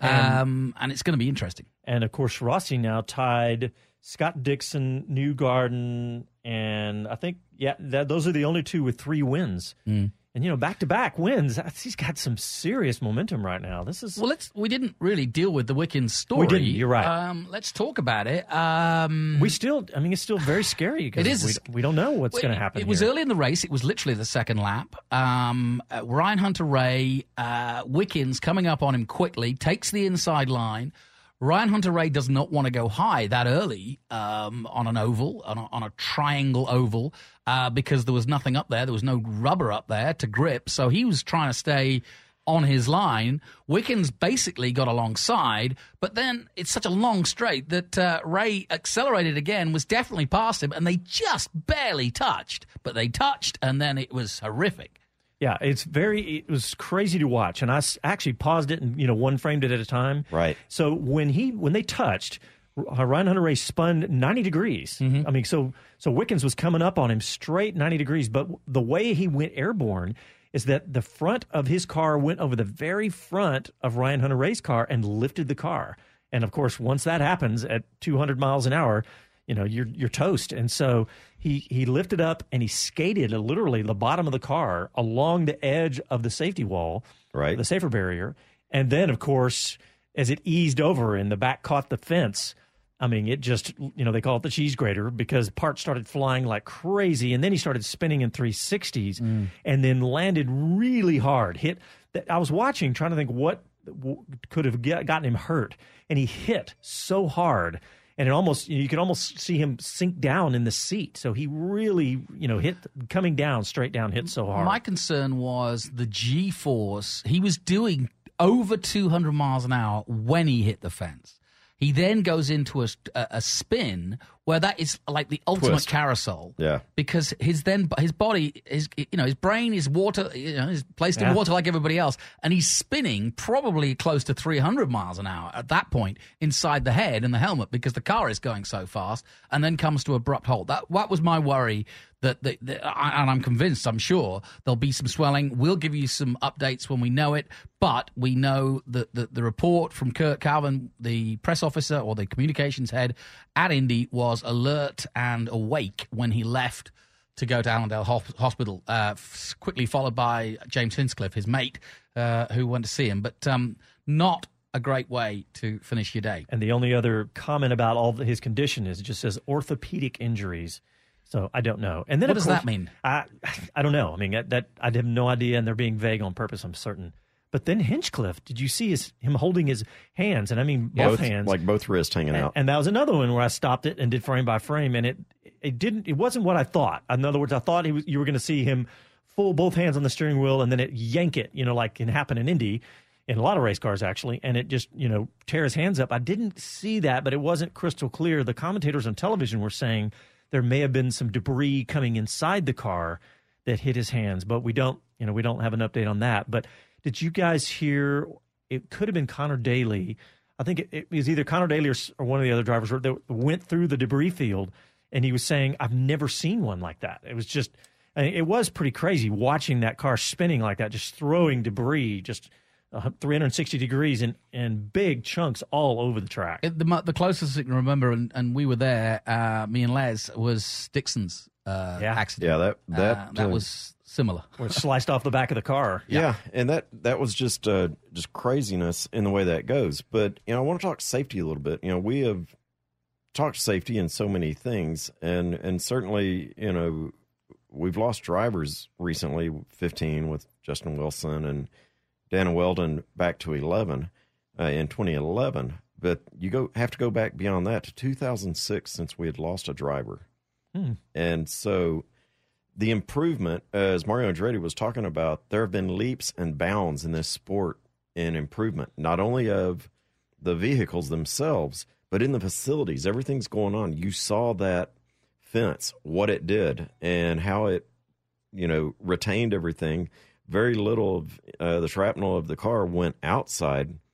um, and it's going to be interesting. And, of course, Rossi now tied Scott Dixon, Newgarden, and I think, yeah, that, those are the only two with three wins. Mm. And, you know, back-to-back wins. He's got some serious momentum right now. This is Well, let's. We didn't really deal with the Wickens story. We didn't, you're right. Um, let's talk about it. Um, we still, I mean, it's still very scary because It is. we, we don't know what's going to happen It was here. early in the race. It was literally the second lap. Um, uh, Ryan Hunter-Reay, uh, Wickens coming up on him quickly, takes the inside line. Ryan Hunter-Reay does not want to go high that early um, on an oval, on a, on a triangle oval, uh, because there was nothing up there. There was no rubber up there to grip. So he was trying to stay on his line. Wickens basically got alongside, but then it's such a long straight that uh, Ray accelerated again, was definitely past him, and they just barely touched. But they touched, and then it was horrific. Yeah, it's very, it was crazy to watch. And I s- actually paused it and, you know, one framed it at a time. Right. So when he, when they touched, uh, Ryan Hunter-Reay spun ninety degrees. Mm-hmm. I mean, so, so Wickens was coming up on him straight ninety degrees. But the way he went airborne is that the front of his car went over the very front of Ryan Hunter-Reay's car and lifted the car. And of course, once that happens at two hundred miles an hour, you know, you're you're toast. And so he he lifted up and he skated literally the bottom of the car along the edge of the safety wall, right, the safer barrier. And then, of course, as it eased over and the back caught the fence, I mean, it just, you know, they call it the cheese grater because parts started flying like crazy. And then he started spinning in three sixties Mm. and then landed really hard. Hit. I was watching, trying to think what could have get, gotten him hurt. And he hit so hard. And it almost, you could almost see him sink down in the seat. So he really, you know, hit, coming down, straight down, hit so hard. My concern was the G-force. He was doing over two hundred miles an hour when he hit the fence. He then goes into a, a, a spin where that is like the ultimate Twist. carousel. Yeah. Because his then his body, his you know, his brain is water, you know, is placed in Yeah. water like everybody else, and he's spinning probably close to three hundred miles an hour at that point inside the head and the helmet because the car is going so fast, and then comes to abrupt halt. That that was my worry. That, that, that and I'm convinced, I'm sure there'll be some swelling. We'll give you some updates when we know it, but we know that the, the report from Kurt Calvin, the press officer or the communications head at Indy, was alert and awake when he left to go to Allendale Hos- Hospital, uh, f- quickly followed by James Hinchcliffe, his mate, uh, who went to see him. But um, not a great way to finish your day. And the only other comment about all of his condition is it just says orthopedic injuries. So I don't know. And then What of does course, that mean? I I don't know. I mean that, that I have no idea, and they're being vague on purpose, I'm certain. But then Hinchcliffe, did you see his him holding his hands? And I mean both, both hands, like both wrists hanging and, out. and that was another one where I stopped it and did frame by frame, and it it didn't. It wasn't what I thought. In other words, I thought he was, you were going to see him full both hands on the steering wheel and then it yank it, you know, like can happen in Indy. In a lot of race cars, actually, and it just, you know, tear his hands up. I didn't see that, but it wasn't crystal clear. The commentators on television were saying there may have been some debris coming inside the car that hit his hands, but we don't, you know, we don't have an update on that. But did you guys hear? It could have been Connor Daly. I think it, it was either Connor Daly or, or one of the other drivers that went through the debris field, and he was saying, "I've never seen one like that." It was just, I mean, it was pretty crazy watching that car spinning like that, just throwing debris, just Uh, three hundred sixty degrees and, and big chunks all over the track. It, the, the closest I can remember, and, and we were there, uh, me and Les, was Dixon's uh, Yeah. accident. Yeah, that that Uh, that uh, was similar. Where it sliced off the back of the car. Yeah, and that that was just uh, just craziness in the way that goes. But you know, I want to talk safety a little bit. You know, we have talked safety in so many things, and and certainly, you know, we've lost drivers recently. fifteen with Justin Wilson and Dana Weldon back to eleven uh, in twenty eleven. But you go have to go back beyond that to two thousand six since we had lost a driver. Hmm. And so the improvement, as Mario Andretti was talking about, there have been leaps and bounds in this sport in improvement, not only of the vehicles themselves, but in the facilities. Everything's going on. You saw that fence, what it did, and how it, you know, retained everything. Very little of uh, the shrapnel of the car went outside.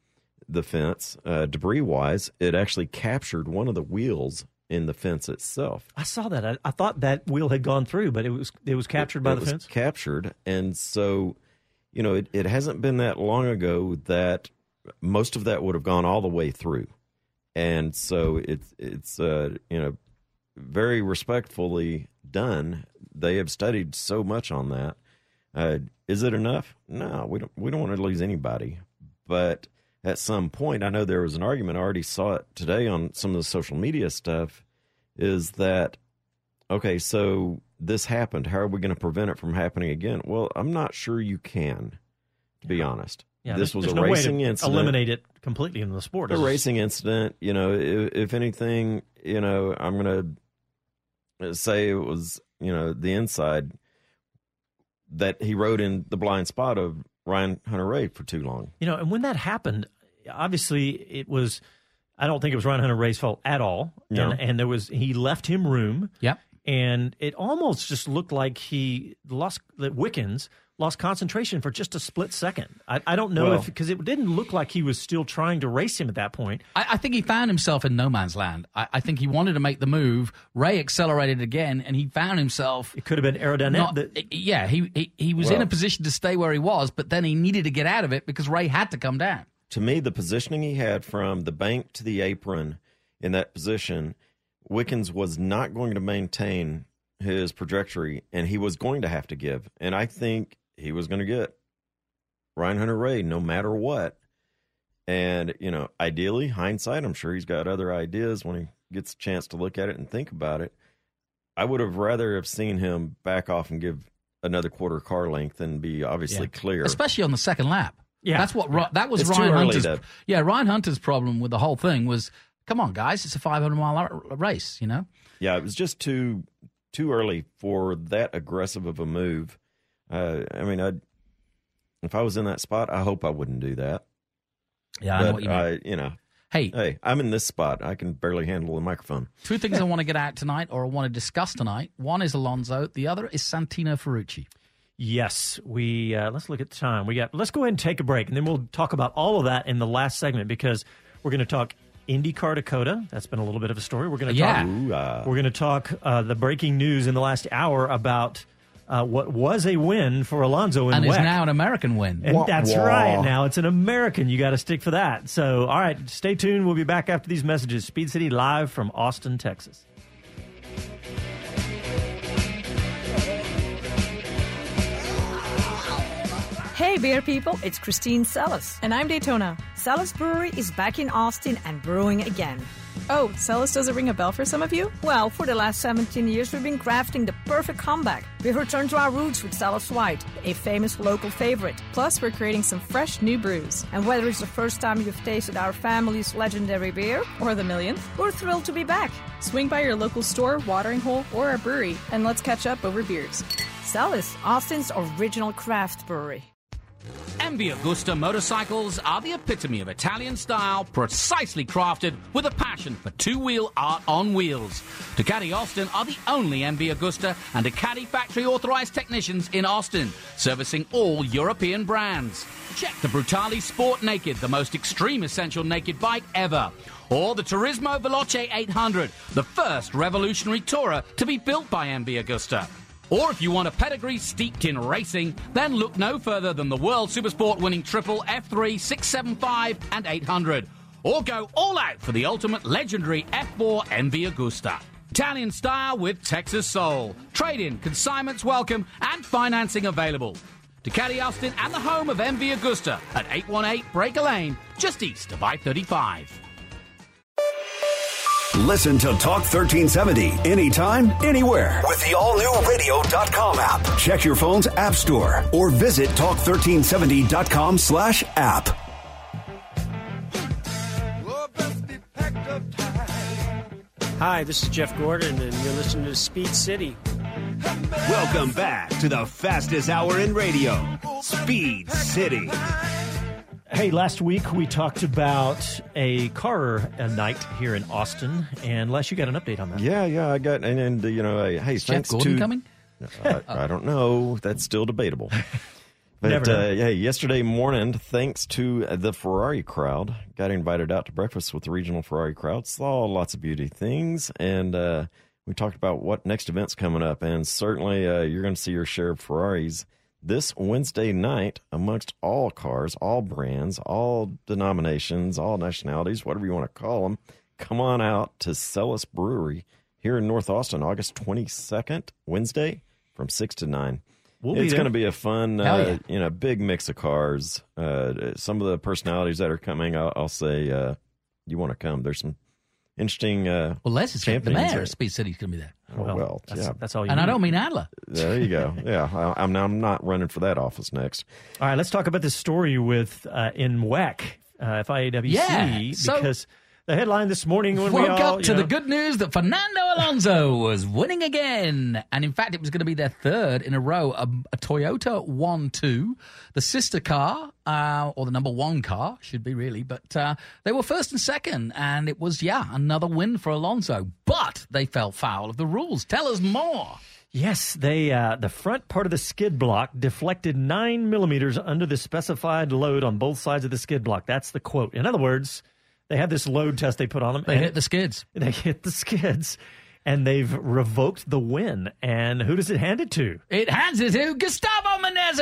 the fence, uh, debris-wise. It actually captured one of the wheels in the fence itself. I saw that. I, I thought that wheel had gone through, but it was it was captured it, by it the was fence? captured, and so, you know, it, it hasn't been that long ago that most of that would have gone all the way through. And so it's, it's uh, you know, very respectfully done. They have studied so much on that. Uh, is it enough? No, we don't, we don't want to lose anybody. But at some point, I know there was an argument, I already saw it today on some of the social media stuff, is that, okay, so this happened. How are we going to prevent it from happening again? Well, I'm not sure you can, to be honest. Yeah, this there's, was there's a no racing way to incident. Eliminate it completely in the sport. A racing incident, you know, if, if anything, you know, I'm going to say it was, you know, the inside that he rode in the blind spot of Ryan Hunter-Reay for too long. You know, and when that happened, obviously it was, I don't think it was Ryan Hunter-Reay's fault at all. No. And, and there was, he left him room. Yep. And it almost just looked like he lost, that Wickens lost concentration for just a split second. I, I don't know Well, if, because it didn't look like he was still trying to race him at that point. I, I think he found himself in no man's land. I, I think he wanted to make the move. Ray accelerated again, and he found himself. It could have been aerodynamic. Not, the, yeah, he, he he was Well, in a position to stay where he was, but then he needed to get out of it because Ray had to come down. To me, the positioning he had from the bank to the apron in that position, Wickens was not going to maintain his trajectory, and he was going to have to give. And I think he was going to get Ryan Hunter-Reay no matter what. And, you know, ideally, hindsight, I'm sure he's got other ideas when he gets a chance to look at it and think about it. I would have rather have seen him back off and give another quarter car length and be obviously Yeah. clear. Especially on the second lap. Yeah. That's what Yeah. that was It's too Ryan early Hunter's. to- Yeah, Ryan Hunter's problem with the whole thing was, come on, guys, it's a five hundred mile race, you know? Yeah, it was just too too early for that aggressive of a move. Uh, I mean, I if I was in that spot, I hope I wouldn't do that. Yeah, I but know what you mean. I, you know, Hey, hey, I'm in this spot. I can barely handle the microphone. two things I want to get out tonight, or I want to discuss tonight. One is Alonso. The other is Santino Ferrucci. Yes, we uh, let's look at the time. We got. Let's go ahead and take a break, and then we'll talk about all of that in the last segment because we're going to talk IndyCar Dakota. That's been a little bit of a story. We're going to Yeah. talk. Ooh, uh, We're going to talk uh, the breaking news in the last hour about uh, what was a win for Alonso in And W E is C. now an American win. And Wah, that's wah. right. Now it's an American. You got to stick for that. So, all right, stay tuned. We'll be back after these messages. Speed City live from Austin, Texas. Hey, beer people, it's Christine Sellis. And I'm Daytona. Sellis Brewery is back in Austin and brewing again. Oh, Sellis doesn't ring a bell for some of you? Well, for the last seventeen years, we've been crafting the perfect comeback. We've returned to our roots with Sellis White, a famous local favorite. Plus, we're creating some fresh new brews. And whether it's the first time you've tasted our family's legendary beer, Or the millionth. we're thrilled to be back. Swing by your local store, watering hole, or our brewery, and let's catch up over beers. Sellis, Austin's original craft brewery. M V Agusta motorcycles are the epitome of Italian style, precisely crafted with a passion for two-wheel art on wheels. Ducati Austin are the only M V Agusta and Ducati factory-authorized technicians in Austin, servicing all European brands. Check the Brutale Sport Naked, the most extreme essential naked bike ever. Or the Turismo Veloce eight hundred, the first revolutionary tourer to be built by M V Agusta. Or if you want a pedigree steeped in racing, then look no further than the World Supersport winning triple F three, six seventy-five and eight hundred. Or go all out for the ultimate legendary F four M V Agusta. Italian style with Texas soul. Trade-in, consignments welcome, and financing available. Ducati Austin and the home of M V Agusta at eight one eight Breaker Lane, just east of I thirty-five. Listen to Talk thirteen seventy anytime, anywhere. With the all new radio dot com app. Check your phone's app store or visit talk thirteen seventy dot com slash app. Hi, this is Jeff Gordon, and you're listening to Speed City. Welcome back to the fastest hour in radio, Speed City. Hey, last week we talked about a car uh, night here in Austin, and Les, you got an update on that. Yeah, yeah, I got, and, and uh, you know, uh, hey, Is Jeff thanks Gordon to coming? I, I don't know. That's still debatable. But Never know. uh, hey, yesterday morning, thanks to the Ferrari crowd, got invited out to breakfast with the regional Ferrari crowd. Saw lots of beauty things, and uh, we talked about what next event's coming up. And certainly, uh, you're going to see your share of Ferraris this Wednesday night amongst all cars, all brands, all denominations, all nationalities, whatever you want to call them. Come on out to Celis Brewery here in North Austin, August twenty-second, Wednesday, from six to nine. We'll it's be going to be a fun, Hell uh, yeah. you know, big mix of cars. Uh, some of the personalities that are coming, I'll, I'll say, uh, you want to come. There's some interesting uh, Well, Les is the champions mayor there. of Speed City is going to be there. Oh, well, Well, that's, yeah. that's all you And need. I don't mean Adler. There you go. Yeah, I, I'm, I'm not running for that office next. All right, let's talk about this story with uh, in W E C, uh, F I A W C, Yeah, so- because the headline this morning when Woke we all up to you know, the good news that Fernando Alonso was winning again. And in fact, it was going to be their third in a row, a, a Toyota one two, the sister car, uh, or the number one car, should be really. But uh, they were first and second, and it was, yeah, another win for Alonso. But they fell foul of the rules. Tell us more. Yes, they uh, the front part of the skid block deflected nine millimeters under the specified load on both sides of the skid block. That's the quote. In other words, they had this load test they put on them. They and hit the skids. They hit the skids, and they've revoked the win. And who does it hand it to? It hands it to Gustavo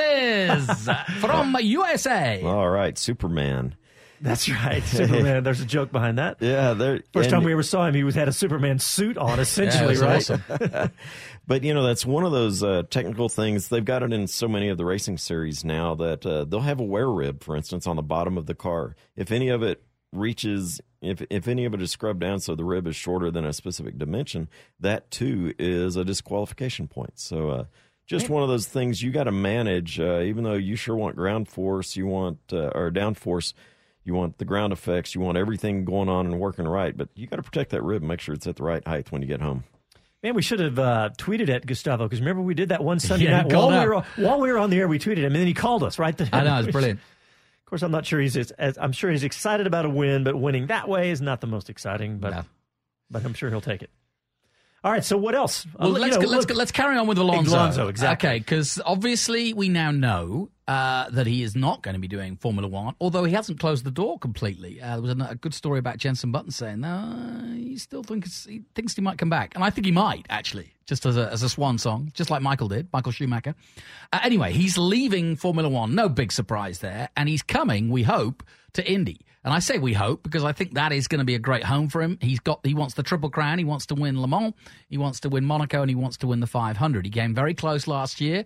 Menezes from U S A. All right, Superman. That's right, Superman. There's a joke behind that. Yeah, there. First time and- we ever saw him, he was had a Superman suit on, essentially, Yeah, it was right? awesome. But, you know, that's one of those uh, technical things. They've got it in so many of the racing series now that uh, they'll have a wear rib, for instance, on the bottom of the car. If any of it reaches, if if any of it is scrubbed down so the rib is shorter than a specific dimension, that, too, is a disqualification point. So uh, just one of those things you got to manage, uh, even though you sure want ground force, you want, uh, or down force, you want the ground effects, you want everything going on and working right, but you got to protect that rib and make sure it's at the right height when you get home. Man, we should have uh, tweeted at Gustavo, because remember we did that one Sunday Yeah, he night while called we, were, up. while we were on the air. We tweeted him, and then he called us right there. I know, it's brilliant. Of course, I'm not sure he's as, as I'm sure he's excited about a win, but winning that way is not the most exciting. But No. but I'm sure he'll take it. All right, so what else? Well, Uh, let's you know, go, let's look- go, let's carry on with Alonso. Alonso, exactly. Okay, because obviously we now know uh, that he is not going to be doing Formula One, although he hasn't closed the door completely. Uh, there was a, a good story about Jenson Button saying no, he still thinks he thinks he might come back, and I think he might actually, just as a as a swan song, just like Michael did, Michael Schumacher. Uh, anyway, he's leaving Formula One. No big surprise there, and he's coming, we hope, to Indy. And I say we hope because I think that is going to be a great home for him. He's got he wants the Triple Crown. He wants to win Le Mans. He wants to win Monaco, and he wants to win the five hundred. He came very close last year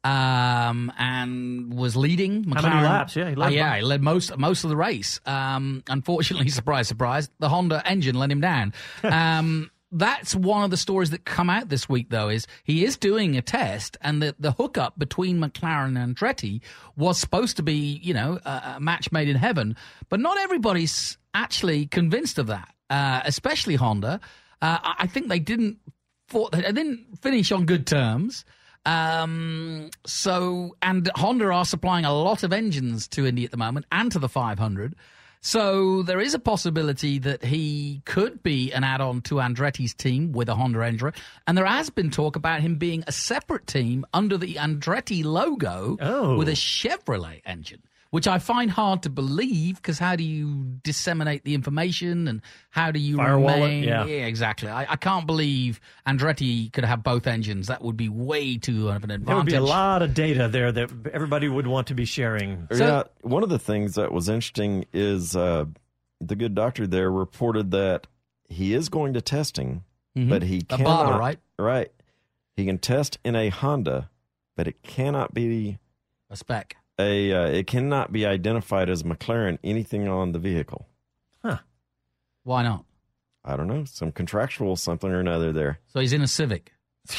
um, and was leading. How many McLaren- laps? Yeah, he led Uh, yeah, by- he led most most of the race. Um, unfortunately, surprise, surprise, the Honda engine let him down. Um, That's one of the stories that come out this week, though, is he is doing a test, and the, the hookup between McLaren and Andretti was supposed to be, you know, a, a match made in heaven. But not everybody's actually convinced of that, uh, especially Honda. Uh, I I think they didn't for, they didn't finish on good terms. Um, so, and Honda are supplying a lot of engines to Indy at the moment and to the five hundred. So there is a possibility that he could be an add-on to Andretti's team with a Honda engine. And there has been talk about him being a separate team under the Andretti logo Oh. with a Chevrolet engine, which I find hard to believe because how do you disseminate the information and how do you Firewall it, remain? yeah. exactly. I, I can't believe Andretti could have both engines. That would be way too of an advantage. There would be a lot of data there that everybody would want to be sharing. yeah, one of the things that was interesting is uh, the good doctor there reported that he is going to testing, Mhm. but he A cannot. Baba, right? Right. He can test in a Honda, but it cannot be a spec. A uh, it cannot be identified as McLaren anything on the vehicle. Huh? Why not? I don't know. Some contractual something or another there. So he's in a Civic.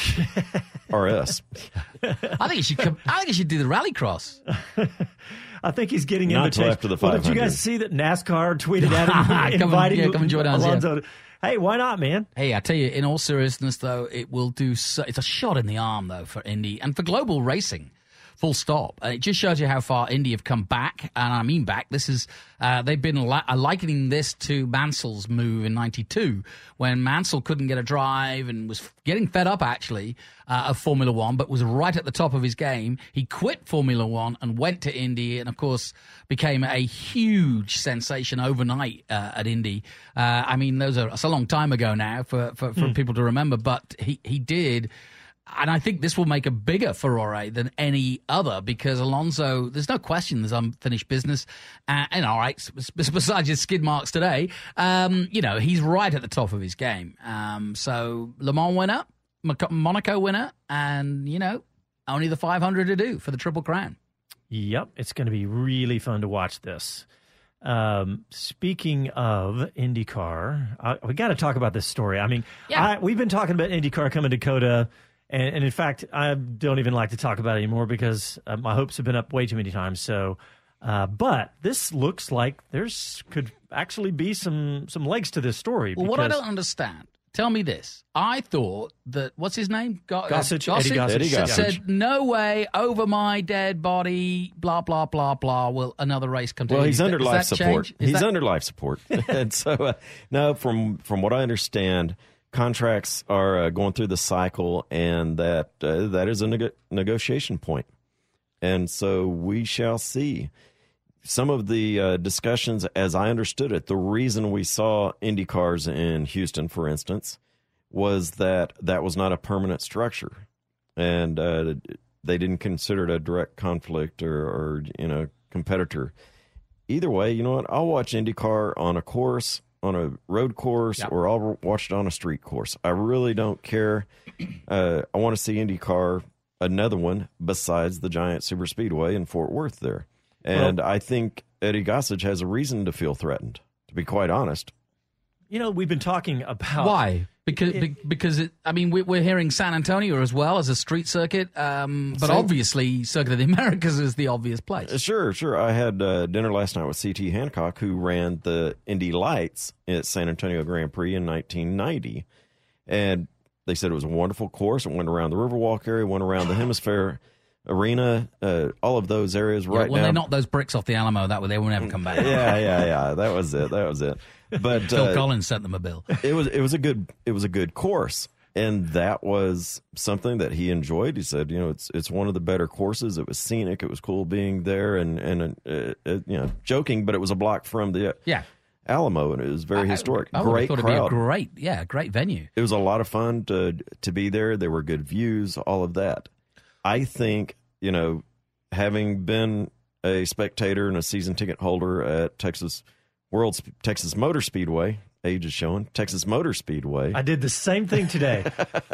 R S. I think he should come. I think he should do the rallycross. I think he's getting Not invitations. till after the Well, did you five hundred. guys see that NASCAR tweeted at him Come and- inviting yeah, come and join us, yeah. Alonso? to- Hey, why not, man? Hey, I tell you, in all seriousness, though, it will do. So, it's a shot in the arm, though, for Indy and for global racing. full stop. And it just shows you how far Indy have come back, and I mean back. This is uh, they've been li- likening this to Mansell's move in ninety-two, when Mansell couldn't get a drive and was getting fed up, actually, uh, of Formula One, but was right at the top of his game. He quit Formula One and went to Indy, and, of course, became a huge sensation overnight uh, at Indy. Uh, I mean, those are, that's a long time ago now for, for, for Hmm. people to remember, but he, he did. And I think this will make a bigger furore than any other, because Alonso, there's no question there's unfinished business. Uh, and all right, besides his skid marks today, um, you know, he's right at the top of his game. Um, so Le Mans winner, Monaco winner, and, you know, only the five hundred to do for the Triple Crown. Yep, it's going to be really fun to watch this. Um, speaking of IndyCar, I, we got to talk about this story. I mean, Yeah. I, we've been talking about IndyCar coming to Coda, and, and in fact, I don't even like to talk about it anymore because uh, my hopes have been up way too many times. So, uh, but this looks like there's could actually be some some legs to this story. Well, what I because- don't understand, tell me this. I thought that, what's his name? Go- Gossage, uh, Eddie Gossage. Eddie Gossage. Said, no way, over my dead body, blah, blah, blah, blah, will another race continue. Well, he's Is under that- life does that support. change? Is He's that- under life support. And so, uh, no, from from what I understand, contracts are uh, going through the cycle, and that uh, that is a neg- negotiation point. And so we shall see. Some of the uh, discussions, as I understood it, the reason we saw Indy cars in Houston, for instance, was that that was not a permanent structure, and uh, they didn't consider it a direct conflict or, or you know competitor. Either way, you know what? I'll watch IndyCar on a course, on a road course, Yep. or I'll watch it on a street course. I really don't care. Uh, I want to see IndyCar, another one besides the giant super speedway in Fort Worth there. And Well- I think Eddie Gossage has a reason to feel threatened, to be quite honest. You know, we've been talking about Why? Because be- because it, I mean we, we're hearing San Antonio as well as a street circuit, um, but Same. obviously Circuit of the Americas is the obvious place. Sure, sure. I had uh, dinner last night with C T Hancock, who ran the Indy Lights at San Antonio Grand Prix in nineteen ninety. And they said it was a wonderful course. It went around the Riverwalk area, went around the Hemisphere Arena, uh, all of those areas Yeah, right when now. they knocked those bricks off the Alamo, that way they will never come back. yeah, yeah, yeah. That was it. That was it. But Phil uh, Collins sent them a bill. it was it was a good it was a good course, and that was something that he enjoyed. He said, you know, it's it's one of the better courses. It was scenic. It was cool being there, and and uh, uh, you know, joking, but it was a block from the Yeah. Alamo, and it was very historic. I, I would Great have thought crowd. it'd be a great, yeah, great venue. It was a lot of fun to to be there. There were good views, all of that. I think, you know, having been a spectator and a season ticket holder at Texas World Texas Motor Speedway, age is showing, Texas Motor Speedway, I did the same thing today.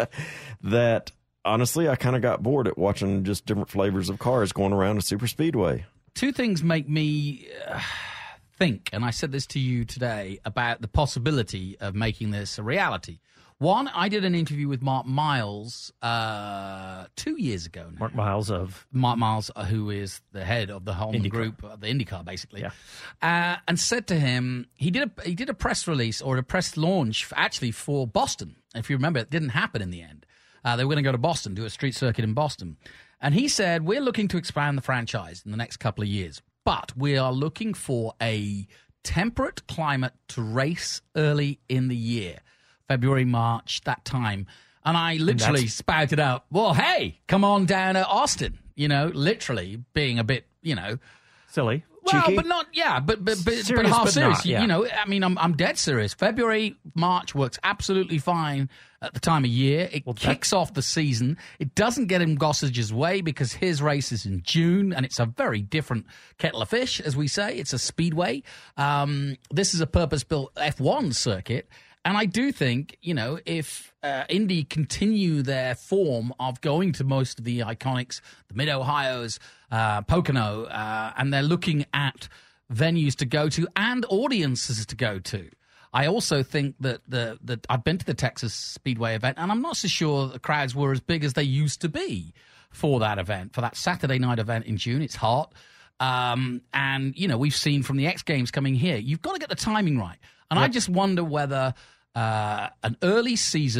that honestly I kind of got bored at watching just different flavors of cars going around a super speedway. Two things make me uh, think, and I said this to you today, about the possibility of making this a reality. One, I did an interview with Mark Miles uh, two years ago now. Mark Miles of Mark Miles, uh, who is the head of the Holman IndyCar. Group, uh, the IndyCar, basically, Yeah. uh, and said to him, he did a he did a press release or a press launch for, actually for Boston. If you remember, it didn't happen in the end. Uh, they were going to go to Boston, do a street circuit in Boston, and he said, "We're looking to expand the franchise in the next couple of years, but we are looking for a temperate climate to race early in the year." February, March, that time. And I literally that's- spouted out, well, hey, come on down to Austin. You know, literally being a bit, you know. silly. Well, Cheeky? but not, yeah, but but, but, Serious, but half but serious. not, You- yeah. You know, I mean, I'm I'm dead serious. February, March works absolutely fine at the time of year. It Well, that- kicks off the season. It doesn't get in Gossage's way because his race is in June, and it's a very different kettle of fish, as we say. It's a speedway. Um, this is a purpose-built F one circuit. And I do think, you know, if uh, Indy continue their form of going to most of the iconics, the Mid-Ohio's, uh, Pocono, uh, and they're looking at venues to go to and audiences to go to, I also think that the, the I've been to the Texas Speedway event, and I'm not so sure the crowds were as big as they used to be for that event, for that Saturday night event in June. It's hot. Um, and, you know, we've seen from the X Games coming here, you've got to get the timing right. And I just wonder whether uh, an early season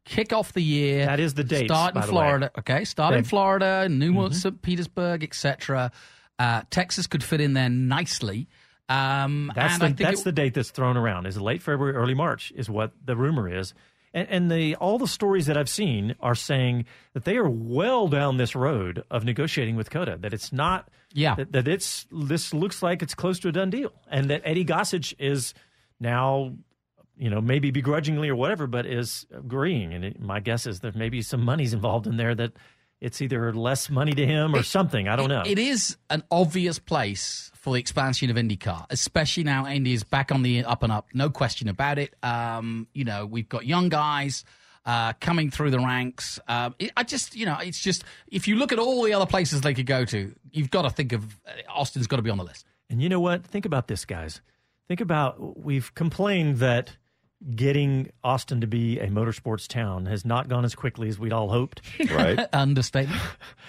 kick off the year. That is the date. Start in Florida. Okay, start in Florida, New mm-hmm. Saint Petersburg, et cetera. Uh, Texas could fit in there nicely. Um, that's and the, I think that's it, the date that's thrown around. Is late February, early March is what the rumor is. And, and the all the stories that I've seen are saying that they are well down this road of negotiating with COTA. That it's not. Yeah. That, that it's this looks like it's close to a done deal, and that Eddie Gossage is now, you know, maybe begrudgingly or whatever, but is agreeing. And it, my guess is that maybe some money's involved in there. That it's either less money to him or it, something. I don't it, know. It is an obvious place for the expansion of IndyCar, especially now Indy is back on the up and up. No question about it. Um, you know, we've got young guys uh, coming through the ranks. Um, it, I just, you know, it's just, if you look at all the other places they could go to, you've got to think of Austin's got to be on the list. And you know what? Think about this, guys. Think about, we've complained that getting Austin to be a motorsports town has not gone as quickly as we'd all hoped. Right. Understatement.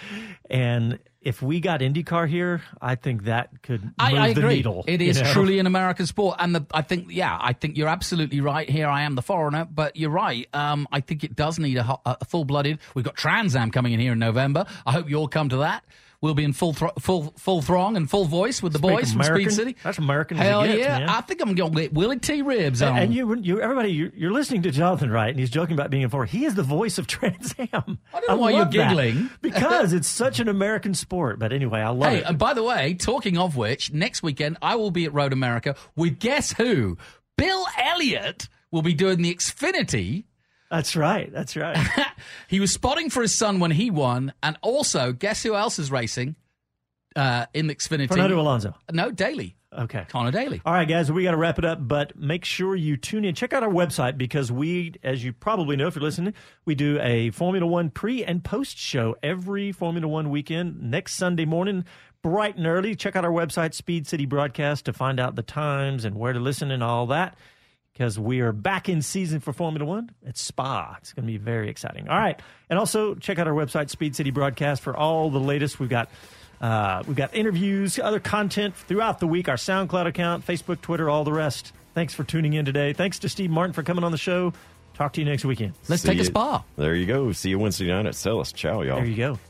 And if we got IndyCar here, I think that could move I, I the agree. needle. It is you know? truly an American sport. And the, I think, yeah, I think you're absolutely right. Here I am the foreigner, but you're right. Um, I think it does need a, a full-blooded. We've got Trans Am coming in here in November. I hope you all come to that. We'll be in full thro- full full throng and full voice with the Speak boys American. from Speed City. That's American. Hell as it gets, yeah! man. I think I'm going to get Willie T. Ribs on. And, and you, you, everybody, you're, you're listening to Jonathan, right? And he's joking about being in four. He is the voice of Trans Am. I don't know why you're love that, giggling. because it's such an American sport. But anyway, I love Hey, it. and by the way, talking of which, next weekend I will be at Road America with guess who? Bill Elliott will be doing the Xfinity. That's right. That's right. He was spotting for his son when he won, and also guess who else is racing? Uh, in the Xfinity. Fernando Alonso. No, Daly. Okay. Connor Daly. All right, guys, we got to wrap it up, but make sure you tune in. Check out our website because we, as you probably know if you're listening, we do a Formula One pre- and post-show every Formula One weekend next Sunday morning, bright and early. Check out our website, Speed City Broadcast, to find out the times and where to listen and all that because we are back in season for Formula One at Spa. It's going to be very exciting. All right, and also check out our website, Speed City Broadcast, for all the latest. We've got Uh, we've got interviews, other content throughout the week, our SoundCloud account, Facebook, Twitter, all the rest. Thanks for tuning in today. Thanks to Steve Martin for coming on the show. Talk to you next weekend. Let's See take you. a spa. There you go. See you Wednesday night at Celis. Ciao, y'all. There you go.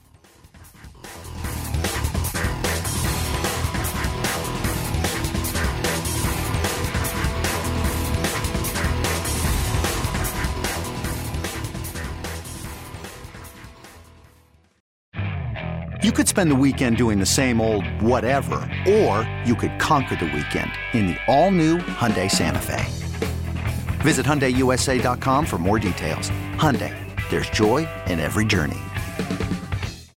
You could spend the weekend doing the same old whatever, or you could conquer the weekend in the all-new Hyundai Santa Fe. Visit Hyundai U S A dot com for more details. Hyundai, there's joy in every journey.